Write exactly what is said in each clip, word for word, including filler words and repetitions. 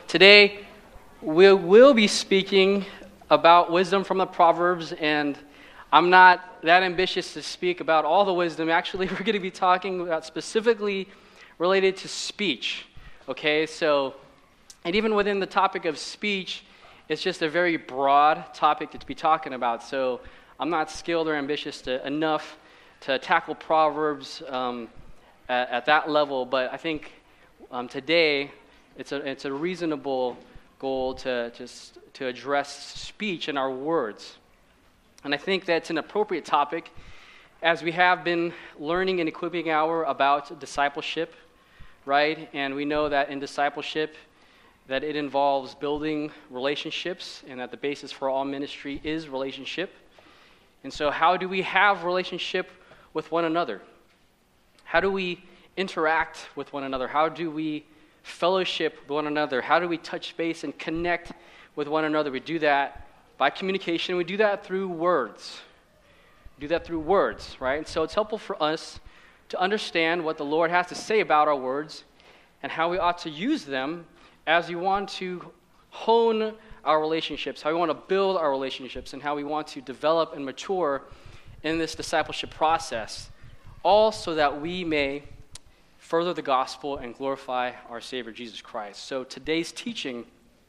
Today, we will be speaking about wisdom from the Proverbs, and I'm not that ambitious to speak about all the wisdom. Actually, we're going to be talking about specifically related to speech, okay? So, and even within the topic of speech, it's just a very broad topic to be talking about. So, I'm not skilled or ambitious to, enough to tackle Proverbs um, at, at that level, but I think um, today, It's a it's a reasonable goal to just to address speech and our words. And I think that's an appropriate topic as we have been learning and equipping our about discipleship, right? And we know that in discipleship that it involves building relationships and that the basis for all ministry is relationship. And so how do we have relationship with one another? How do we interact with one another? How do we fellowship with one another? How do we touch base and connect with one another? We do that by communication. We do that through words. We do that through words, right? And so it's helpful for us to understand what the Lord has to say about our words and how we ought to use them as we want to hone our relationships, how we want to build our relationships, and how we want to develop and mature in this discipleship process, all so that we may further the gospel and glorify our Savior, Jesus Christ. So today's teaching,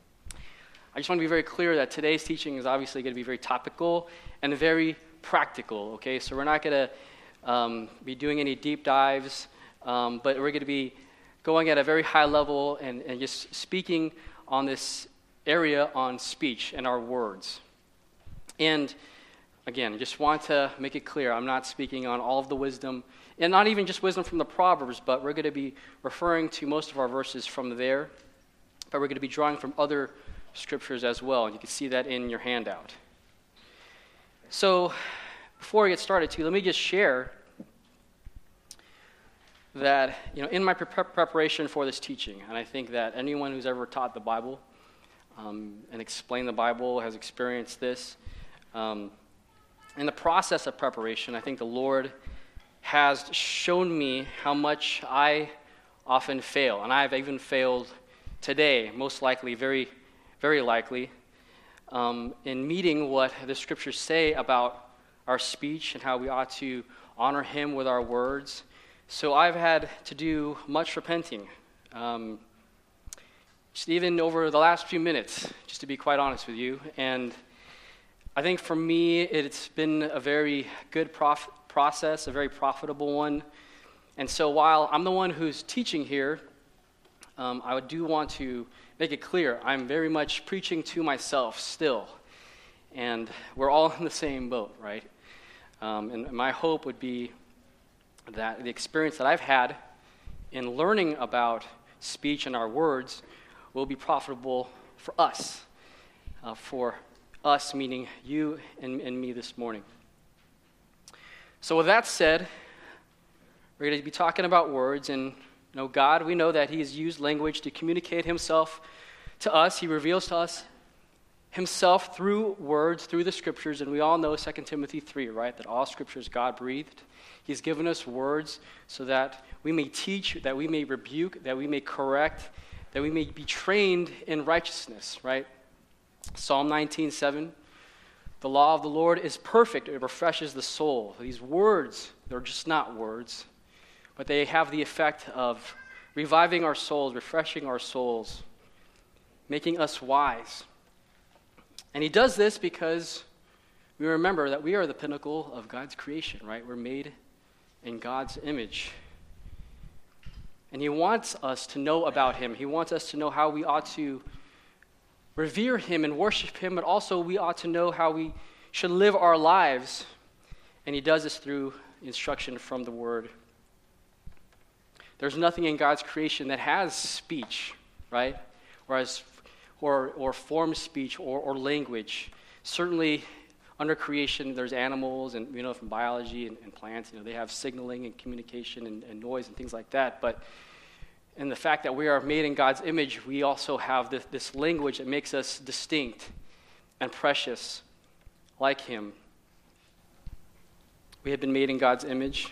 I just want to be very clear that today's teaching is obviously going to be very topical and very practical, okay? So we're not going to um, be doing any deep dives, um, but we're going to be going at a very high level and, and just speaking on this area on speech and our words. And again, just want to make it clear, I'm not speaking on all of the wisdom, and not even just wisdom from the Proverbs, but we're going to be referring to most of our verses from there, but we're going to be drawing from other scriptures as well, and you can see that in your handout. So, before I get started, too, let me just share that, you know, in my pre- preparation for this teaching, and I think that anyone who's ever taught the Bible um, and explained the Bible has experienced this. Um, in the process of preparation, I think the Lord has shown me how much I often fail, and I've even failed today, most likely, very, very likely, um, in meeting what the scriptures say about our speech and how we ought to honor Him with our words. So I've had to do much repenting, um, just even over the last few minutes, just to be quite honest with you. And I think for me, it's been a very good prof- process, a very profitable one. And so while I'm the one who's teaching here, um, I do want to make it clear, I'm very much preaching to myself still. And we're all in the same boat, right? Um, and my hope would be that the experience that I've had in learning about speech and our words will be profitable for us, uh, for us meaning you and, and me this morning. So with that said, we're going to be talking about words, and you know, God, we know that He has used language to communicate Himself to us. He reveals to us Himself through words, through the Scriptures, and we all know Second Timothy three, right, that all Scripture is God-breathed. He's given us words so that we may teach, that we may rebuke, that we may correct, that we may be trained in righteousness, right? Psalm nineteen seven, the law of the Lord is perfect, it refreshes the soul. These words, they're just not words, but they have the effect of reviving our souls, refreshing our souls, making us wise. And He does this because we remember that we are the pinnacle of God's creation, right? We're made in God's image. And He wants us to know about Him. He wants us to know how we ought to revere Him and worship Him, but also we ought to know how we should live our lives. And He does this through instruction from the Word. There's nothing in God's creation that has speech, right? Or has, or or formed speech or, or language. Certainly, under creation, there's animals, and you know, from biology and, and plants, you know, they have signaling and communication and, and noise and things like that. But in the fact that we are made in God's image, we also have this, this language that makes us distinct and precious, like Him. We have been made in God's image.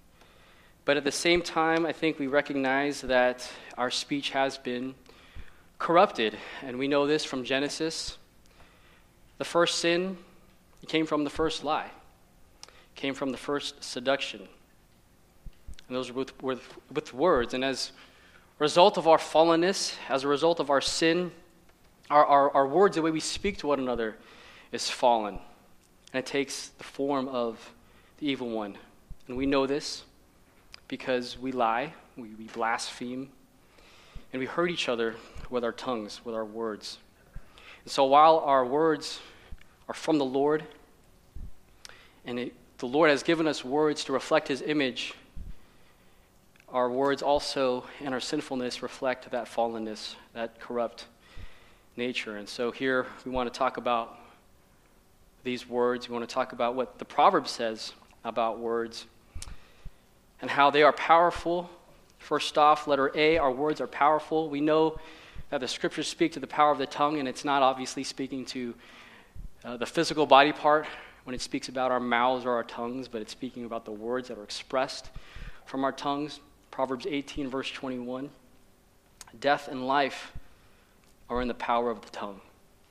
But at the same time, I think we recognize that our speech has been corrupted, and we know this from Genesis. The first sin came from the first lie, came from the first seduction. And those were with, with, with words. And as a result of our fallenness, as a result of our sin, our, our, our words, the way we speak to one another, is fallen. And it takes the form of the evil one. And we know this because we lie, we, we blaspheme, and we hurt each other with our tongues, with our words. And so while our words are from the Lord, and it, the Lord has given us words to reflect his image, our words also in our sinfulness reflect that fallenness, that corrupt nature. And so here we want to talk about these words. We want to talk about what the proverb says about words and how they are powerful. First off, letter A, our words are powerful. We know that the scriptures speak to the power of the tongue, and it's not obviously speaking to uh, the physical body part when it speaks about our mouths or our tongues, but it's speaking about the words that are expressed from our tongues. Proverbs eighteen, verse twenty-one, death and life are in the power of the tongue.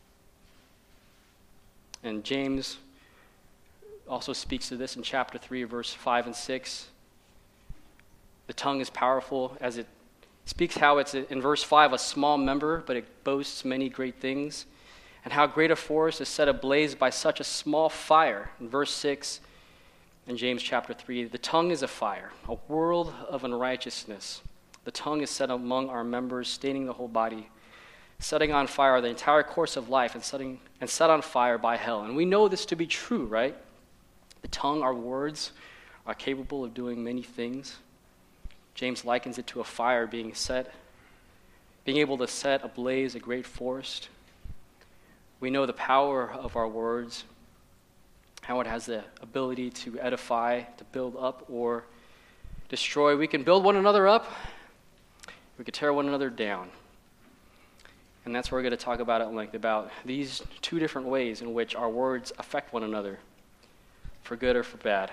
And James also speaks to this in chapter three, verse five and six. The tongue is powerful as it speaks how it's, in verse five, a small member, but it boasts many great things. And how great a forest is set ablaze by such a small fire. In verse six, in James chapter three, the tongue is a fire, a world of unrighteousness. The tongue is set among our members, staining the whole body, setting on fire the entire course of life, and setting and set on fire by hell. And we know this to be true, right? The tongue, our words, are capable of doing many things. James likens it to a fire being set, being able to set ablaze a great forest. We know the power of our words, how it has the ability to edify, to build up, or destroy. We can build one another up. We can tear one another down. And that's what we're going to talk about at length, about these two different ways in which our words affect one another, for good or for bad,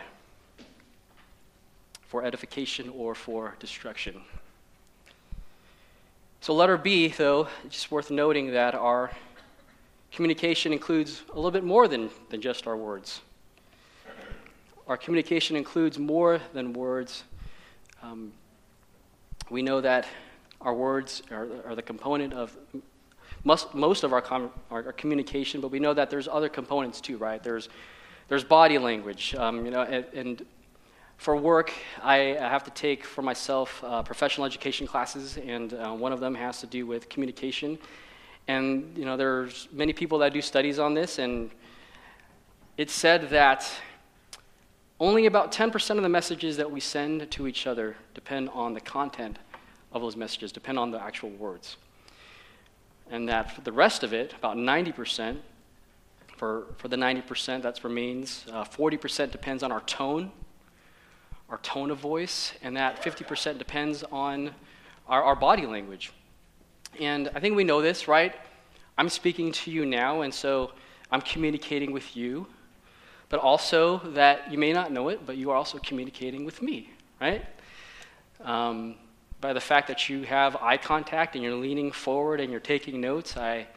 for edification or for destruction. So letter B, though, it's just worth noting that our communication includes a little bit more than, than just our words. Our communication includes more than words. Um, we know that our words are, are the component of most, most of our, com, our, our communication, but we know that there's other components too, right? There's there's body language, um, you know, and, and for work, I have to take for myself uh, professional education classes, and uh, one of them has to do with communication. And, you know, there's many people that do studies on this, and it's said that only about ten percent of the messages that we send to each other depend on the content of those messages, depend on the actual words. And that for the rest of it, about ninety percent, for, for the ninety percent that remains, uh, forty percent depends on our tone, our tone of voice, and that fifty percent depends on our, our body language. And I think we know this, right? I'm speaking to you now, and so I'm communicating with you, but also that you may not know it, but you are also communicating with me, right? Um, by the fact that you have eye contact and you're leaning forward and you're taking notes, I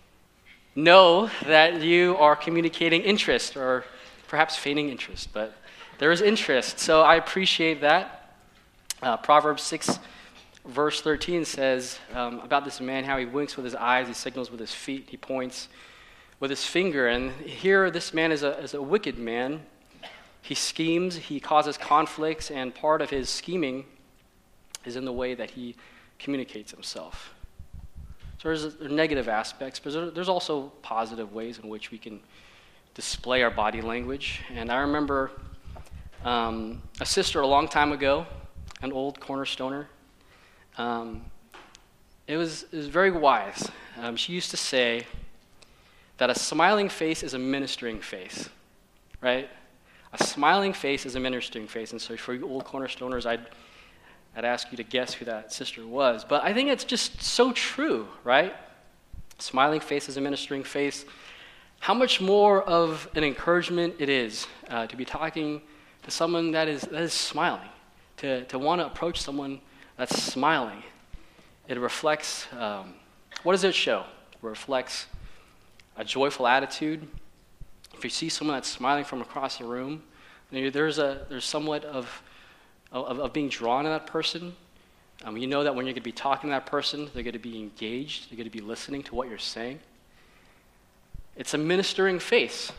know that you are communicating interest, or perhaps feigning interest, but there is interest, so I appreciate that. Uh, Proverbs six, verse thirteen says um, about this man, how he winks with his eyes, he signals with his feet, he points with his finger. And here this man is a, is a wicked man. He schemes, he causes conflicts, and part of his scheming is in the way that he communicates himself. So there's negative aspects, but there's also positive ways in which we can display our body language. And I remember um, a sister a long time ago, an old cornerstoner. Um, it was it was very wise. Um, she used to say that a smiling face is a ministering face, right? A smiling face is a ministering face. And so for you old cornerstoners, I'd I'd ask you to guess who that sister was. But I think it's just so true, right? Smiling face is a ministering face. How much more of an encouragement it is uh, to be talking to someone that is that is smiling, to, to want to approach someone that's smiling. It reflects um, What does it show? It reflects a joyful attitude. If you see someone that's smiling from across the room, there's a there's somewhat of of, of being drawn to that person. Um, you know that when you're going to be talking to that person, they're going to be engaged. They're going to be listening to what you're saying. It's a ministering face.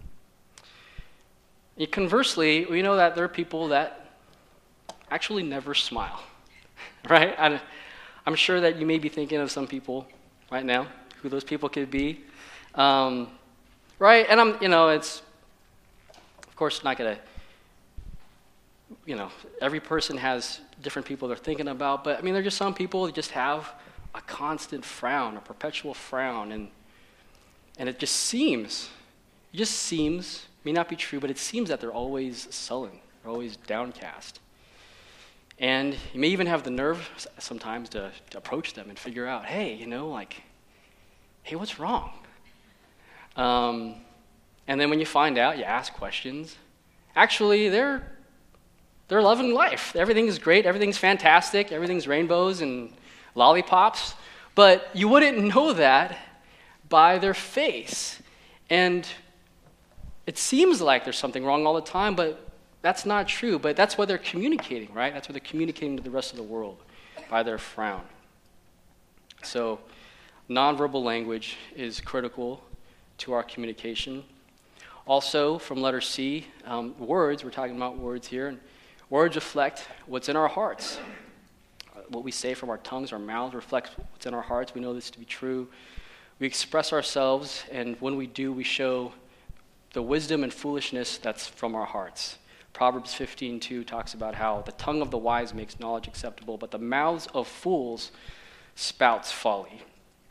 And conversely, we know that there are people that actually never smile, right? And I'm sure that you may be thinking of some people right now, who those people could be, um, right? And I'm, you know, it's of course not going to, you know, every person has different people they're thinking about, but I mean, there are just some people that just have a constant frown, a perpetual frown, and and it just seems, it just seems, may not be true, but it seems that they're always sullen, they're always downcast. And you may even have the nerve sometimes to, to approach them and figure out, hey, you know, like, hey, what's wrong? Um, and then when you find out, you ask questions. Actually, they're they're loving life. Everything is great. Everything's fantastic. Everything's rainbows and lollipops. But you wouldn't know that by their face. And it seems like there's something wrong all the time, but that's not true. But that's what they're communicating, right? That's what they're communicating to the rest of the world by their frown. So nonverbal language is critical to our communication. Also, from letter C, um, words, we're talking about words here, and words reflect what's in our hearts. What we say from our tongues, our mouths reflects what's in our hearts. We know this to be true. We express ourselves, and when we do, we show the wisdom and foolishness that's from our hearts. Proverbs fifteen two talks about how the tongue of the wise makes knowledge acceptable, but the mouths of fools spouts folly.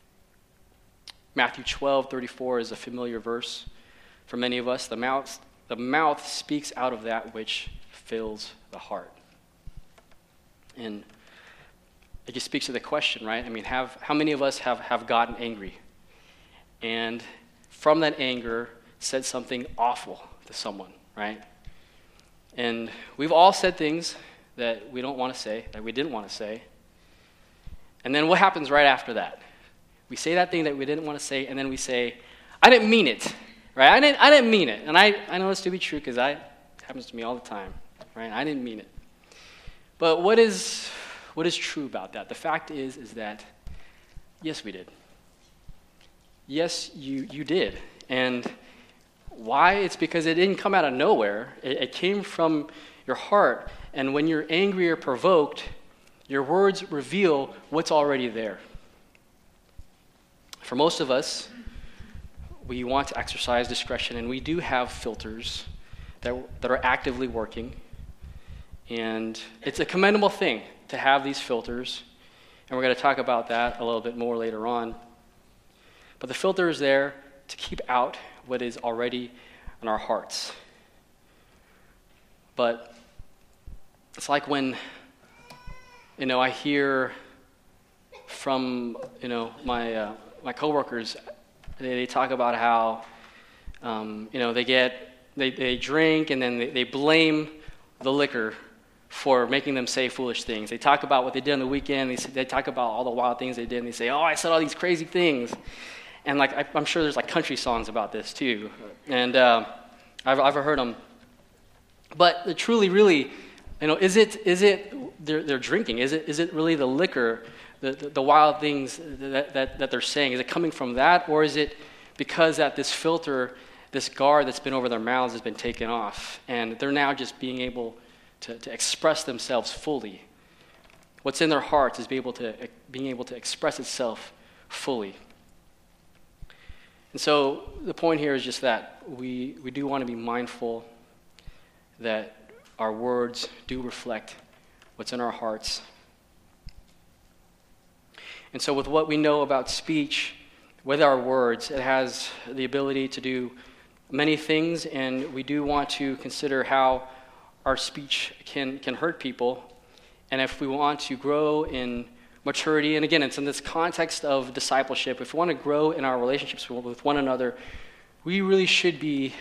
Matthew twelve thirty-four is a familiar verse for many of us. The mouth, the mouth speaks out of that which fills the heart. And it just speaks to the question, right? I mean, have how many of us have, have gotten angry? And from that anger, said something awful to someone, right? And we've all said things that we don't want to say, that we didn't want to say. And then what happens right after that? We say that thing that we didn't want to say, and then we say, I didn't mean it, right? I didn't, I didn't mean it. And I, I know this to be true because it happens to me all the time, right? I didn't mean it. But what is what is true about that? The fact is, is that, yes, we did. Yes, you, you did. And why? It's because it didn't come out of nowhere. It, it came from your heart. And when you're angry or provoked, your words reveal what's already there. For most of us, we want to exercise discretion, and we do have filters that, that are actively working. And it's a commendable thing to have these filters, and we're going to talk about that a little bit more later on. But the filter is there to keep out what is already in our hearts. But it's like when, you know, I hear from, you know, my uh, my coworkers, they, they talk about how, um, you know, they get, they, they drink and then they, they blame the liquor for making them say foolish things. They talk about what they did on the weekend. They, they talk about all the wild things they did, and they say, oh, I said all these crazy things. And like I, I'm sure there's like country songs about this too. And uh, I've, I've heard them. But truly, really, you know, is it is it they're, they're drinking? Is it is it really the liquor, the, the, the wild things that, that, that they're saying? Is it coming from that, or is it because that this filter, this guard that's been over their mouths has been taken off, and they're now just being able to, to express themselves fully? What's in their hearts is be able to being able to express itself fully. And so the point here is just that we, we do want to be mindful that our words do reflect what's in our hearts. And so with what we know about speech, with our words, it has the ability to do many things, and we do want to consider how our speech can, can hurt people. And if we want to grow in maturity, and again, it's in this context of discipleship, if we want to grow in our relationships with one another, we really should be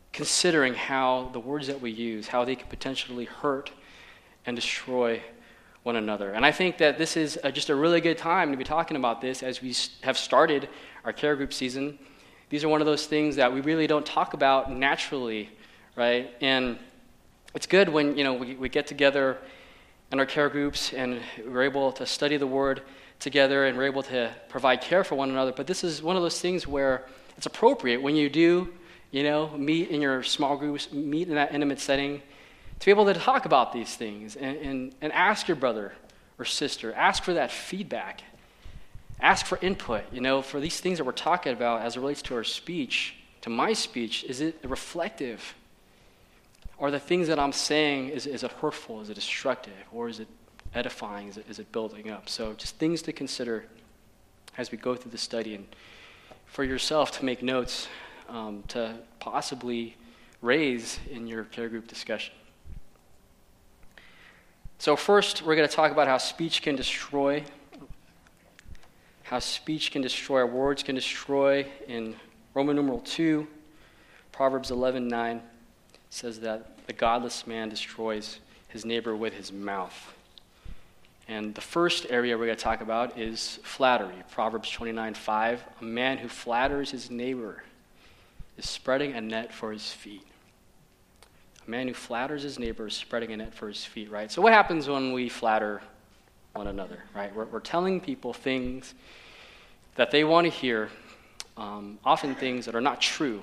considering how the words that we use, how they could potentially hurt and destroy one another. And I think that this is a, just a really good time to be talking about this as we have started our care group season. These are one of those things that we really don't talk about naturally, right? And it's good when, you know, we, we get together in our care groups and we're able to study the Word together and we're able to provide care for one another. But this is one of those things where it's appropriate when you do, you know, meet in your small groups, meet in that intimate setting, to be able to talk about these things and, and, and ask your brother or sister, ask for that feedback, ask for input, you know, for these things that we're talking about as it relates to our speech, to my speech, is it reflective? Are the things that I'm saying, is, is it hurtful, is it destructive, or is it edifying, is it, is it building up? So just things to consider as we go through the study, and for yourself to make notes um, to possibly raise in your care group discussion. So first, we're going to talk about how speech can destroy, how speech can destroy, our words can destroy. In Roman numeral two, Proverbs eleven nine says that the godless man destroys his neighbor with his mouth. And the first area we're going to talk about is flattery. Proverbs twenty-nine five, a man who flatters his neighbor is spreading a net for his feet. A man who flatters his neighbor is spreading a net for his feet, right? So what happens when we flatter one another, right? We're, we're telling people things that they want to hear, um, often things that are not true,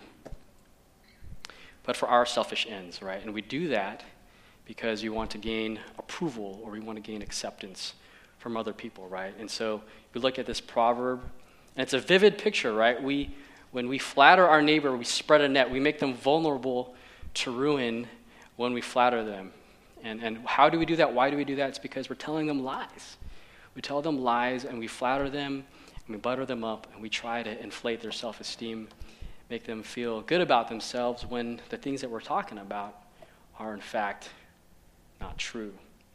but for our selfish ends, right? And we do that because we want to gain approval or we want to gain acceptance from other people, right? And so we look at this proverb, and it's a vivid picture, right? We, when we flatter our neighbor, we spread a net. We make them vulnerable to ruin when we flatter them. And, and how do we do that? Why do we do that? It's because we're telling them lies. We tell them lies, and we flatter them, and we butter them up, and we try to inflate their self-esteem, make them feel good about themselves when the things that we're talking about are, in fact, not true.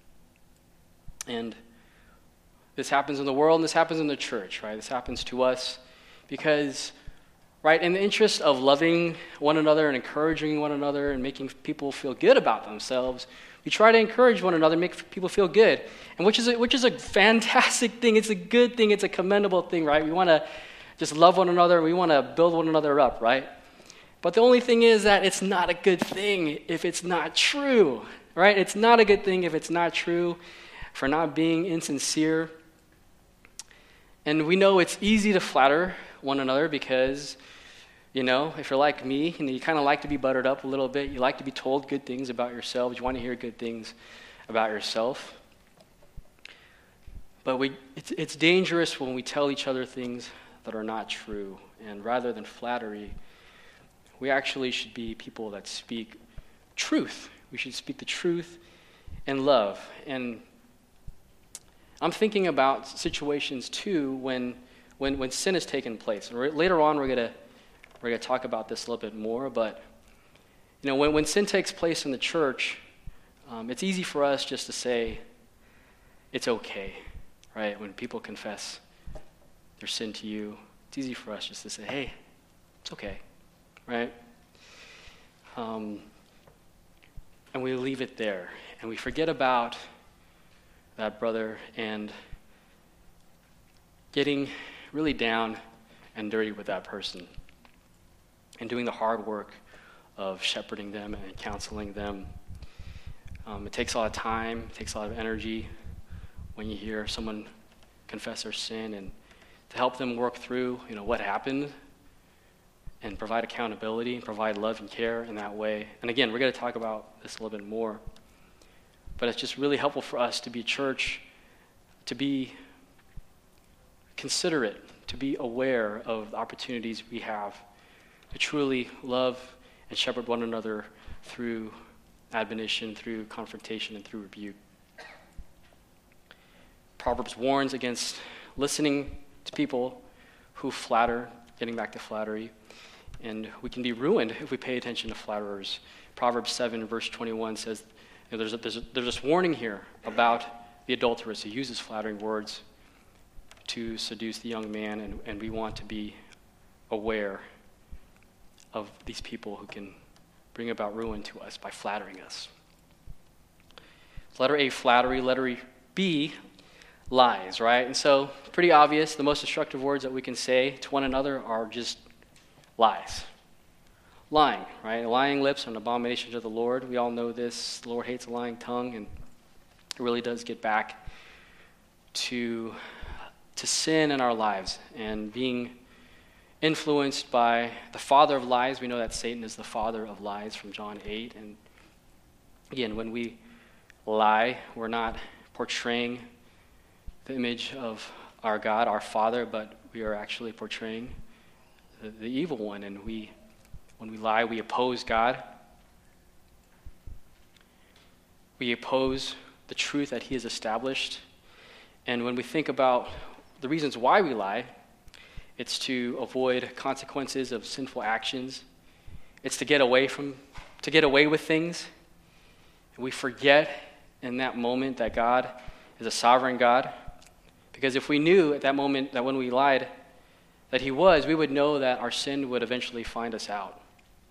And this happens in the world, and this happens in the church, right? This happens to us because, right, in the interest of loving one another and encouraging one another and making people feel good about themselves, we try to encourage one another, make people feel good, and which is a, which is a fantastic thing. It's a good thing. It's a commendable thing, right? We want to just love one another. We want to build one another up, right? But the only thing is that it's not a good thing if it's not true, right? It's not a good thing if it's not true, for not being insincere. And we know it's easy to flatter one another because, you know, if you're like me, and you kind of like to be buttered up a little bit, you like to be told good things about yourself, you want to hear good things about yourself. But we, it's, it's dangerous when we tell each other things that are not true. And rather than flattery, we actually should be people that speak truth. We should speak the truth in love. And I'm thinking about situations too when when, when sin has taken place. And re- later on, we're gonna we're gonna talk about this a little bit more. But you know, when when sin takes place in the church, um, it's easy for us just to say it's okay, right? When people confess their sin to you, it's easy for us just to say, hey, it's okay, right? Um, and we leave it there, and we forget about that brother and getting really down and dirty with that person and doing the hard work of shepherding them and counseling them. Um, it takes a lot of time, it takes a lot of energy when you hear someone confess their sin, and to help them work through, you know, what happened and provide accountability and provide love and care in that way. And again, we're going to talk about this a little bit more. But it's just really helpful for us to be a church, to be considerate, to be aware of the opportunities we have to truly love and shepherd one another through admonition, through confrontation, and through rebuke. Proverbs warns against listening to people who flatter, getting back to flattery, and we can be ruined if we pay attention to flatterers. Proverbs seven, verse twenty-one says, you know, there's, a, there's, a, there's this warning here about the adulteress who uses flattering words to seduce the young man, and, and we want to be aware of these people who can bring about ruin to us by flattering us. Letter A, flattery. Letter, B, lies, right? And so, pretty obvious, the most destructive words that we can say to one another are just lies. Lying, right? Lying lips are an abomination to the Lord. We all know this. The Lord hates a lying tongue, and it really does get back to, to sin in our lives and being influenced by the father of lies. We know that Satan is the father of lies from John eight. And again, when we lie, we're not portraying the image of our God, our Father, but we are actually portraying the, the evil one. And we, when we lie, we oppose God. We oppose the truth that he has established. And when we think about the reasons why we lie, it's to avoid consequences of sinful actions. It's to get away from, to get away with things. And we forget in that moment that God is a sovereign God. Because if we knew at that moment that when we lied that he was, we would know that our sin would eventually find us out.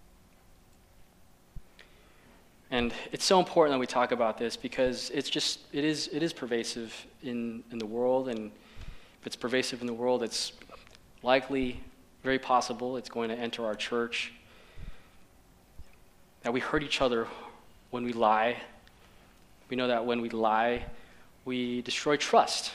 And it's so important that we talk about this because it's just, it is it is pervasive in, in the world. And if it's pervasive in the world, it's likely, very possible, it's going to enter our church. That we hurt each other when we lie. We know that when we lie, we destroy trust.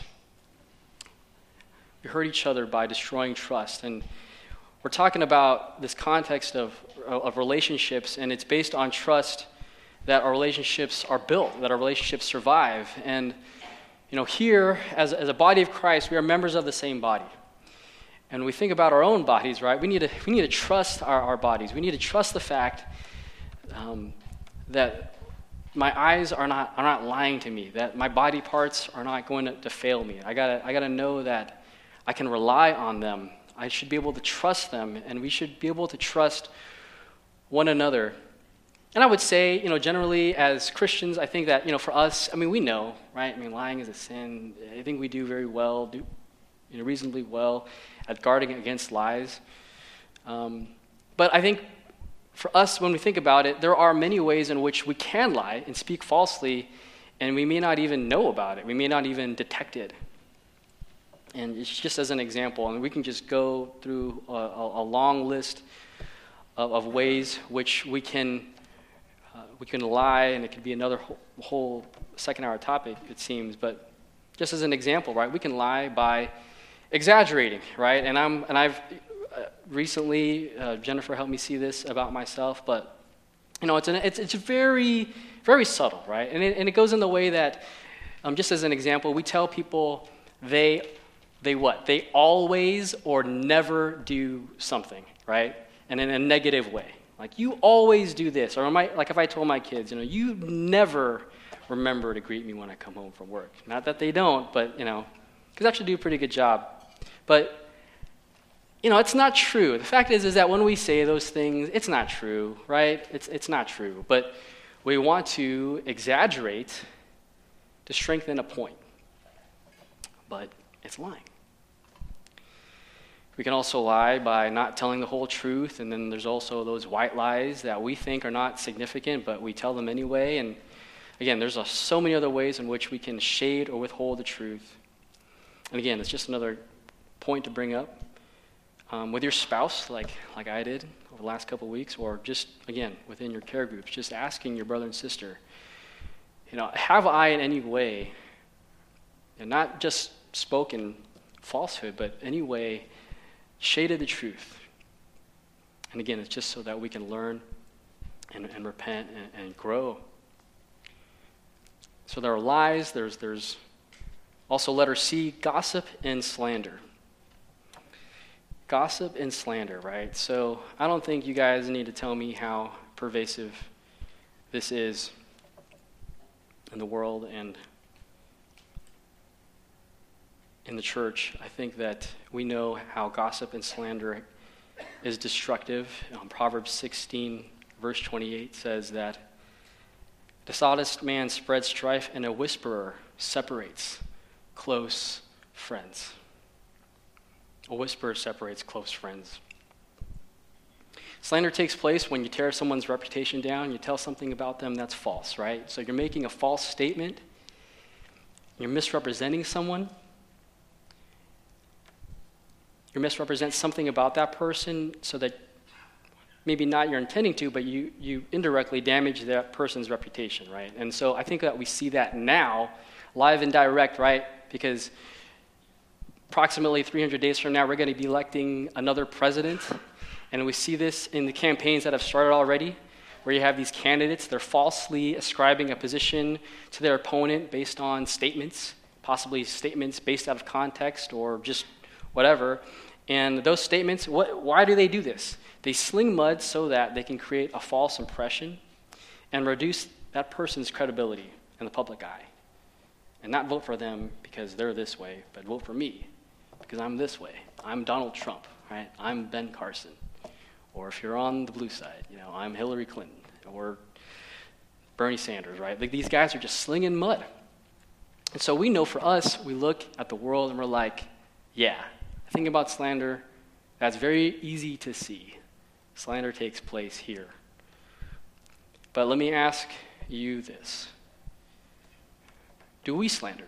We hurt each other by destroying trust. And we're talking about this context of, of relationships, and it's based on trust that our relationships are built, that our relationships survive. And, you know, here, as, as a body of Christ, we are members of the same body. And when we think about our own bodies, right, we need to, we need to trust our, our bodies. We need to trust the fact um, that my eyes are not are not lying to me, that my body parts are not going to, to fail me. I gotta I gotta know that I can rely on them. I should be able to trust them, and we should be able to trust one another. And I would say, you know, generally as Christians, I think that, you know, for us, I mean, we know, right? I mean, lying is a sin. I think we do very well, do you know, reasonably well at guarding against lies. Um, but I think for us, when we think about it, there are many ways in which we can lie and speak falsely, and we may not even know about it. We may not even detect it. And it's just as an example, and we can just go through a, a, a long list of, of ways which we can uh, we can lie, and it could be another whole, whole second-hour topic, it seems. But just as an example, right, we can lie by exaggerating, right? And I'm and I've uh, recently uh, Jennifer helped me see this about myself, but you know, it's an, it's it's very very subtle, right? And it, and it goes in the way that, um, just as an example, we tell people they. They what? They always or never do something, right? And in a negative way. Like, you always do this. Or my, like if I told my kids, you know, you never remember to greet me when I come home from work. Not that they don't, but, you know, because I actually do a pretty good job. But, you know, it's not true. The fact is, is that when we say those things, it's not true, right? It's it's not true. But we want to exaggerate to strengthen a point. But it's lying. We can also lie by not telling the whole truth, and then there's also those white lies that we think are not significant, but we tell them anyway. And again, there's a, so many other ways in which we can shade or withhold the truth. And again, it's just another point to bring up. Um, with your spouse, like like I did over the last couple of weeks, or just, again, within your care groups, just asking your brother and sister, you know, have I in any way, and not just spoken falsehood, but any way shaded the truth? And again, it's just so that we can learn and, and repent and, and grow. So there are lies. There's there's also letter C, gossip and slander. Gossip and slander, right? So I don't think you guys need to tell me how pervasive this is in the world and in the church. I think that we know how gossip and slander is destructive. Um, Proverbs sixteen, verse twenty-eight says that a dishonest man spreads strife, and a whisperer separates close friends. A whisperer separates close friends. Slander takes place when you tear someone's reputation down, you tell something about them that's false, right? So you're making a false statement, you're misrepresenting someone, you misrepresent something about that person so that maybe not you're intending to, but you, you indirectly damage that person's reputation, right? And so I think that we see that now, live and direct, right? Because approximately three hundred days from now, we're going to be electing another president. And we see this in the campaigns that have started already, where you have these candidates, they're falsely ascribing a position to their opponent based on statements, possibly statements based out of context or just whatever. And those statements, what, why do they do this? They sling mud so that they can create a false impression and reduce that person's credibility in the public eye. And not vote for them because they're this way, but vote for me because I'm this way. I'm Donald Trump, right? I'm Ben Carson. Or if you're on the blue side, you know, I'm Hillary Clinton or Bernie Sanders, right? Like these guys are just slinging mud. And so we know for us, we look at the world and we're like, yeah, the thing about slander, that's very easy to see. Slander takes place here. But let me ask you this. Do we slander?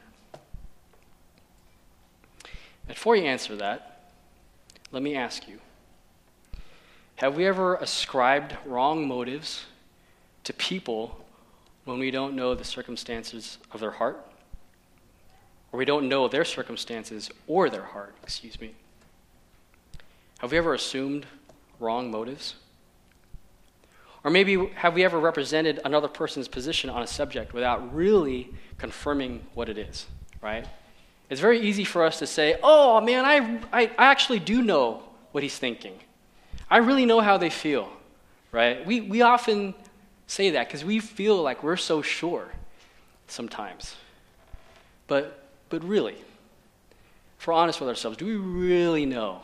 Before you answer that, let me ask you, have we ever ascribed wrong motives to people when we don't know the circumstances of their heart? Or we don't know their circumstances or their heart, excuse me. Have we ever assumed wrong motives? Or maybe have we ever represented another person's position on a subject without really confirming what it is, right? It's very easy for us to say, oh man, I, I, I actually do know what he's thinking. I really know how they feel, right? We, we often say that because we feel like we're so sure sometimes. But, but really, if we're honest with ourselves, do we really know?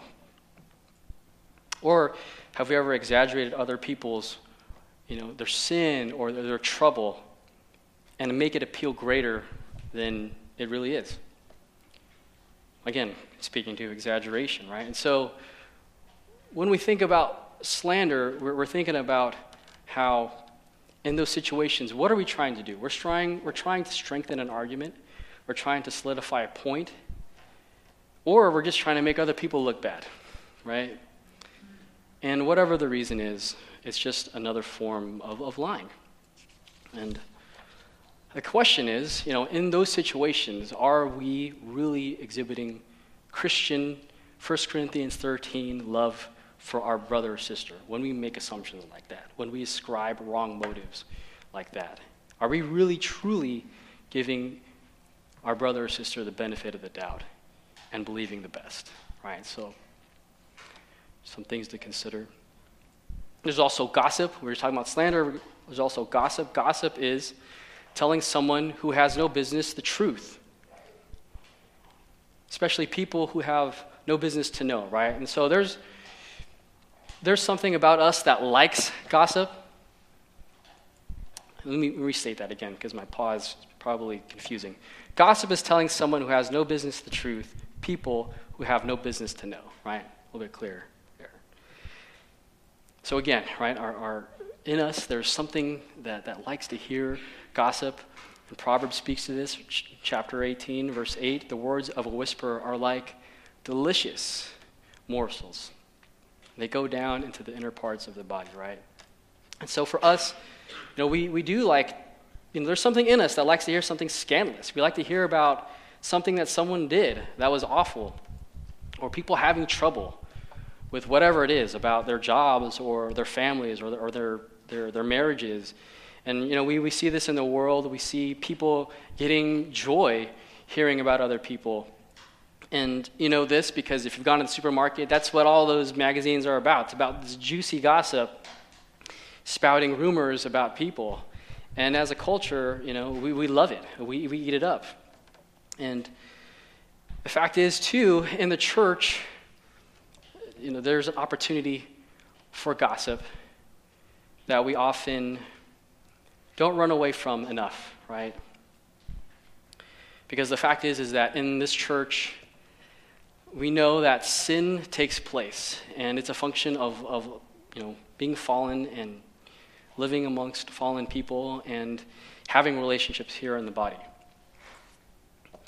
Or have we ever exaggerated other people's, you know, their sin or their, their trouble and make it appeal greater than it really is? Again, speaking to exaggeration, right? And so when we think about slander, we're, we're thinking about how in those situations, what are we trying to do? We're trying, we're trying to strengthen an argument. We're trying to solidify a point. Or we're just trying to make other people look bad, right? And whatever the reason is, it's just another form of, of lying. And the question is, you know, in those situations, are we really exhibiting Christian, First Corinthians thirteen, love for our brother or sister when we make assumptions like that, when we ascribe wrong motives like that? Are we really, truly giving our brother or sister the benefit of the doubt and believing the best, right? So some things to consider. There's also gossip. We were talking about slander. There's also gossip. Gossip is telling someone who has no business the truth, especially people who have no business to know, right? And so there's there's something about us that likes gossip. Let me restate that again because my pause is probably confusing. Gossip is telling someone who has no business the truth, people who have no business to know, right? A little bit clearer there. So again, right, our, our in us, there's something that, that likes to hear gossip. And Proverbs speaks to this, ch- chapter eighteen, verse eight. The words of a whisperer are like delicious morsels. They go down into the inner parts of the body, right? And so for us, you know, we, we do like, you know, there's something in us that likes to hear something scandalous. We like to hear about something that someone did that was awful, or people having trouble with whatever it is about their jobs or their families or, or their, their their marriages. And, you know, we, we see this in the world. We see people getting joy hearing about other people. And you know this because if you've gone to the supermarket, that's what all those magazines are about. It's about this juicy gossip, spouting rumors about people. And as a culture, you know, we, we love it. We, we eat it up. And the fact is, too, in the church, you know, there's an opportunity for gossip that we often don't run away from enough, right? Because the fact is, is that in this church, we know that sin takes place, and it's a function of, of you know, being fallen and living amongst fallen people and having relationships here in the body.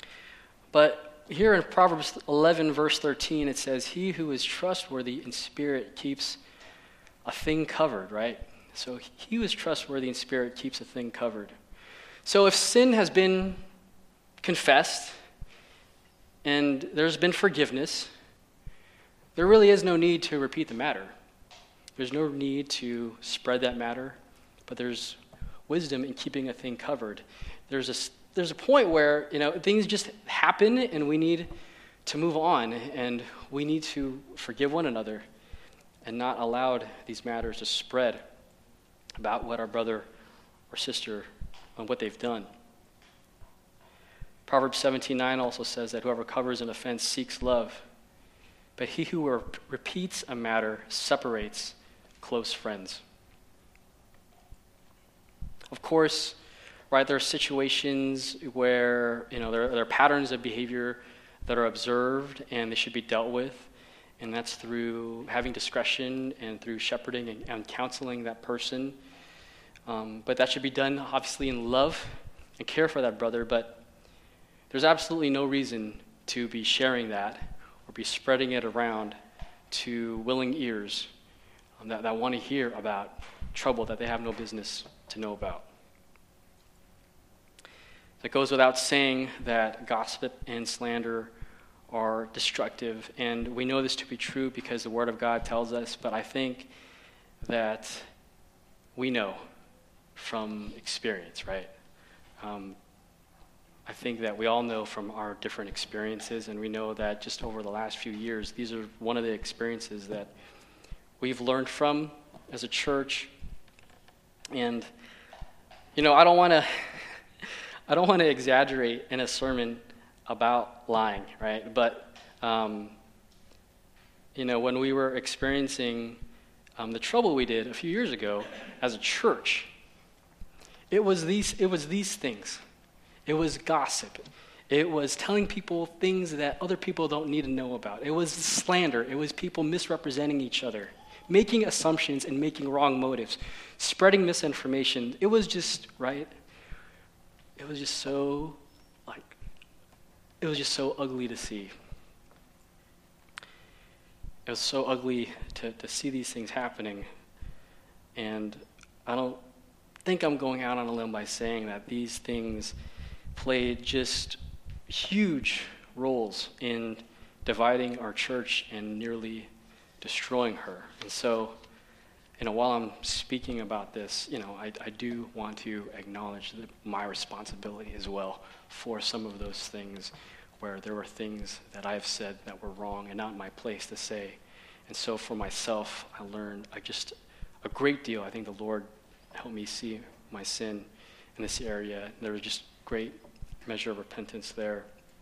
But here in Proverbs eleven, verse thirteen, it says, he who is trustworthy in spirit keeps a thing covered, right? So he who is trustworthy in spirit keeps a thing covered. So if sin has been confessed and there's been forgiveness, there really is no need to repeat the matter. There's no need to spread that matter, but there's wisdom in keeping a thing covered. There's a, there's a point where, you know, things just happen and we need to move on and we need to forgive one another and not allow these matters to spread about what our brother or sister and what they've done. Proverbs seventeen nine also says that whoever covers an offense seeks love, but he who re- repeats a matter separates close friends. Of course, right, there are situations where, you know, there, there are patterns of behavior that are observed and they should be dealt with, and that's through having discretion and through shepherding and, and counseling that person. Um, but that should be done, obviously, in love and care for that brother, but there's absolutely no reason to be sharing that or be spreading it around to willing ears um, that, that want to hear about trouble that they have no business to know about. It goes without saying that gossip and slander are destructive, and we know this to be true because the Word of God tells us, but I think that we know from experience, right? Um, I think that we all know from our different experiences, and we know that just over the last few years, these are one of the experiences that we've learned from as a church. And, you know, I don't want to I don't want to exaggerate in a sermon about lying, right? But, um, you know, when we were experiencing um, the trouble we did a few years ago as a church, it was these it was these things. It was gossip. It was telling people things that other people don't need to know about. It was slander. It was people misrepresenting each other, making assumptions and making wrong motives, spreading misinformation. It was just, right? It was just so, like, it was just so ugly to see. It was so ugly to, to see these things happening. And I don't think I'm going out on a limb by saying that these things played just huge roles in dividing our church and nearly destroying her. And so, you know, while I'm speaking about this, you know, I, I do want to acknowledge that my responsibility as well for some of those things where there were things that I've said that were wrong and not my place to say. And so for myself, I learned I just a great deal. I think the Lord helped me see my sin in this area. There was just great measure of repentance there.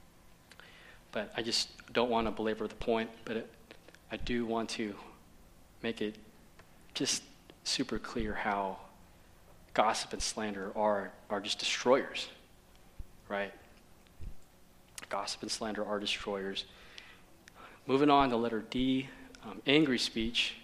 But I just don't want to belabor the point, but it, I do want to make it just super clear how gossip and slander are, are just destroyers, right? Gossip and slander are destroyers. Moving on to letter D, um, angry speech.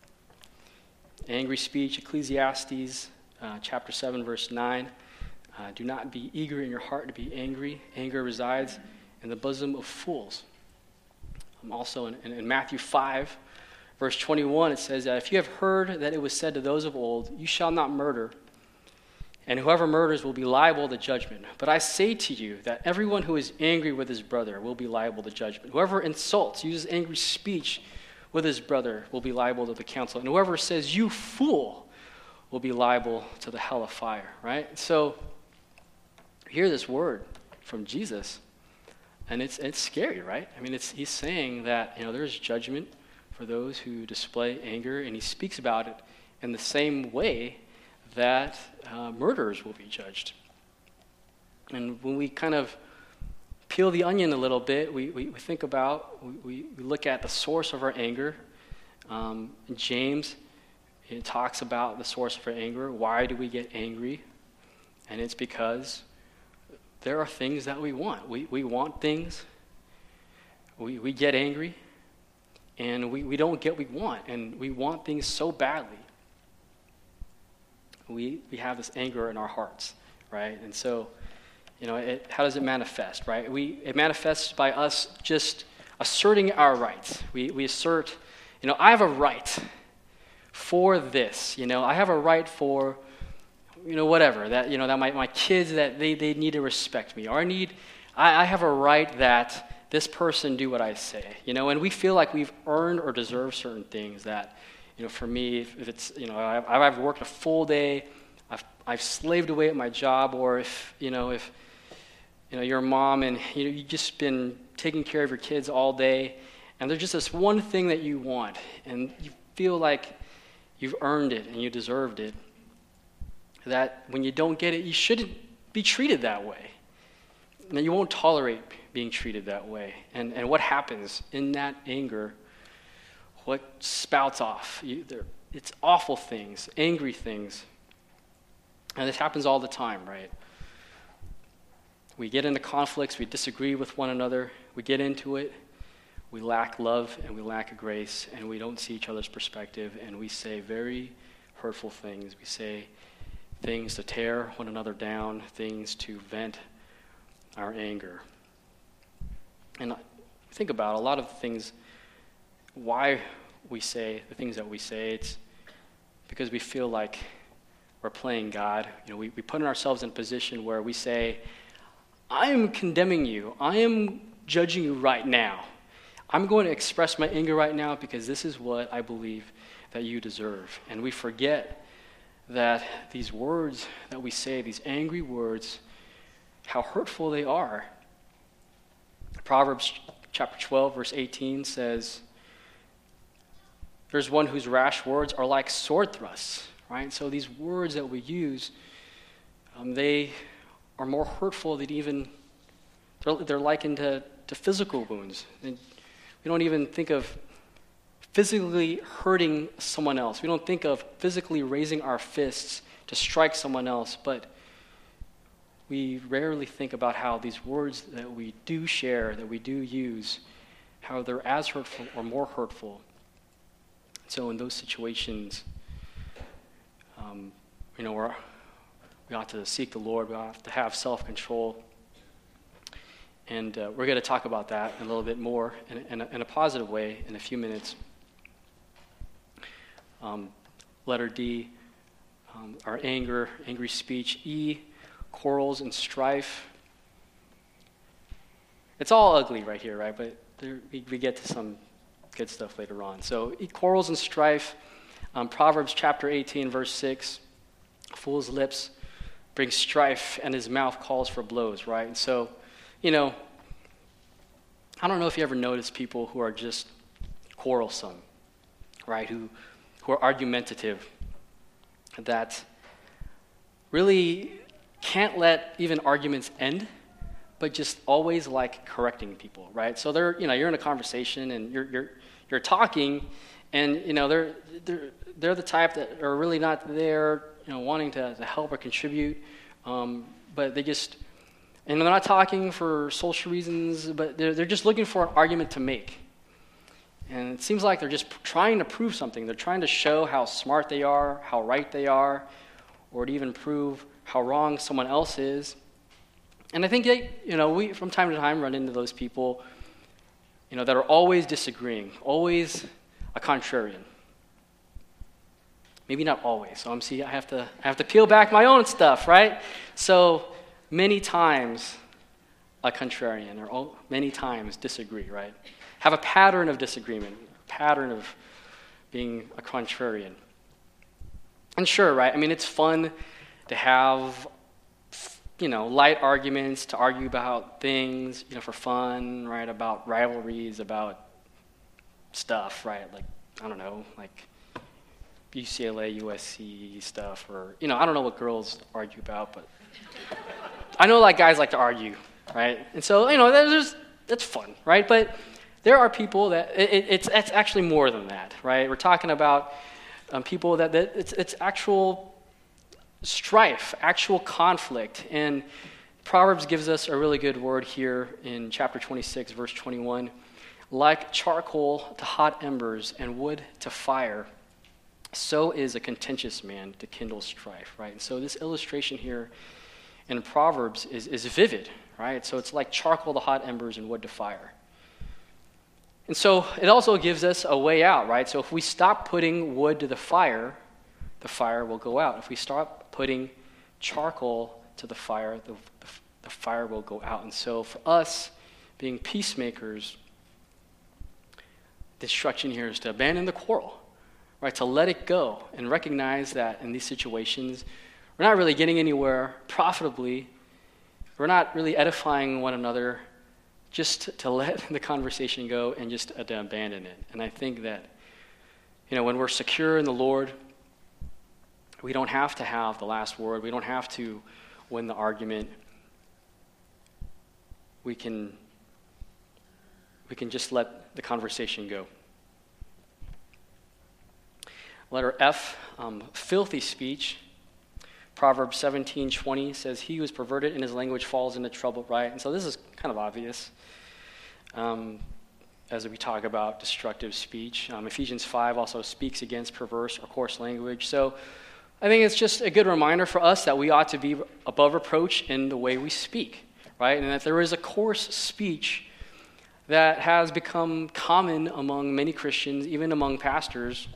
Angry speech, Ecclesiastes uh, chapter seven, verse nine. Uh, do not be eager in your heart to be angry. Anger resides in the bosom of fools. Um, also in, in, in Matthew five, verse twenty-one, it says that if you have heard that it was said to those of old, you shall not murder, and whoever murders will be liable to judgment. But I say to you that everyone who is angry with his brother will be liable to judgment. Whoever insults, uses angry speech with his brother will be liable to the council. And whoever says, you fool, will be liable to the hell of fire, right? So, hear this word from Jesus, and it's it's scary, right? I mean, it's he's saying that, you know, there's judgment for those who display anger, and he speaks about it in the same way that uh, murderers will be judged. And when we kind of peel the onion a little bit, we, we, we think about, we, we look at the source of our anger. Um, in James, it talks about the source of our anger. Why do we get angry? And it's because there are things that we want. We we want things. We we get angry, and we, we don't get what we want, and we want things so badly. We we have this anger in our hearts, right? And so you know, it, how does it manifest, right? We it manifests by us just asserting our rights. We we assert, you know, I have a right for this. You know, I have a right for, you know, whatever that you know that my my kids that they they need to respect me, or I need I, I have a right that this person do what I say. You know, and we feel like we've earned or deserved certain things that, you know, for me, if, if it's, you know, I've, I've worked a full day, I've I've slaved away at my job, or if, you know, if, you know, you're a mom and, you know, you've just been taking care of your kids all day, and there's just this one thing that you want, and you feel like you've earned it and you deserved it, that when you don't get it, you shouldn't be treated that way. And you won't tolerate being treated that way. And and what happens in that anger, what spouts off? You, it's awful things, angry things. And this happens all the time, right? We get into conflicts, we disagree with one another, we get into it, we lack love and we lack grace, and we don't see each other's perspective, and we say very hurtful things. We say things to tear one another down, things to vent our anger. And think about a lot of things, why we say the things that we say. It's because we feel like we're playing God. You know, we, we put ourselves in a position where we say, I am condemning you. I am judging you right now. I'm going to express my anger right now because this is what I believe that you deserve. And we forget that these words that we say, these angry words, how hurtful they are. Proverbs chapter twelve, verse eighteen says, there's one whose rash words are like sword thrusts, right? So these words that we use, um, they are more hurtful than even, they're, they're likened to, to physical wounds. And we don't even think of physically hurting someone else. We don't think of physically raising our fists to strike someone else, but we rarely think about how these words that we do share, that we do use, how they're as hurtful or more hurtful. So in those situations, um, you know, we're, we ought to seek the Lord. We ought to have self-control. And uh, we're going to talk about that a little bit more in, in, a, in a positive way in a few minutes. Um, letter D, um, our anger, angry speech. E, quarrels and strife. It's all ugly right here, right? But there, we, we get to some good stuff later on. So E, quarrels and strife. Um, Proverbs chapter eighteen, verse six. A fool's lips bring strife, and his mouth calls for blows, right? And so, you know, I don't know if you ever notice people who are just quarrelsome, right? Who, who are argumentative, that really can't let even arguments end, but just always like correcting people, right? So they're, you know, you're in a conversation and you're you're you're talking, and you know they're they're they're the type that are really not there, you know, wanting to, to help or contribute, um, but they just, and they're not talking for social reasons, but they're they're just looking for an argument to make. And it seems like they're just trying to prove something. They're trying to show how smart they are, how right they are, or to even prove how wrong someone else is. And I think that, you know, we from time to time run into those people, you know, that are always disagreeing, always a contrarian. Maybe not always. So I'm see I have to I have to peel back my own stuff, right? So many times a contrarian, or many times disagree, right? Have a pattern of disagreement, a pattern of being a contrarian. And sure, right? I mean, it's fun to have, you know, light arguments, to argue about things, you know, for fun, right? About rivalries, about stuff, right? Like, I don't know, like U C L A, U S C stuff, or, you know, I don't know what girls argue about, but I know, like, guys like to argue, right? And so, you know, there's, that's fun, right? But there are people that, it, it's, it's actually more than that, right? We're talking about um, people that, that it's, it's actual strife, actual conflict. And Proverbs gives us a really good word here in chapter twenty-six, verse twenty-one. Like charcoal to hot embers and wood to fire, so is a contentious man to kindle strife, right? And so this illustration here in Proverbs is, is vivid, right? So it's like charcoal to hot embers and wood to fire. And so it also gives us a way out, right? So if we stop putting wood to the fire, the fire will go out. If we stop putting charcoal to the fire, the, the, the fire will go out. And so for us, being peacemakers, the instruction here is to abandon the quarrel, right? To let it go and recognize that in these situations, we're not really getting anywhere profitably. We're not really edifying one another. Just to, to let the conversation go and just uh, to abandon it. And I think that, you know, when we're secure in the Lord, we don't have to have the last word. We don't have to win the argument. We can, we can just let the conversation go. Letter F, um, filthy speech. Proverbs seventeen twenty says, "He who is perverted in his language falls into trouble," right? And so this is kind of obvious um, as we talk about destructive speech. Um, Ephesians five also speaks against perverse or coarse language. So I think it's just a good reminder for us that we ought to be above reproach in the way we speak, right? And that there is a coarse speech that has become common among many Christians, even among pastors.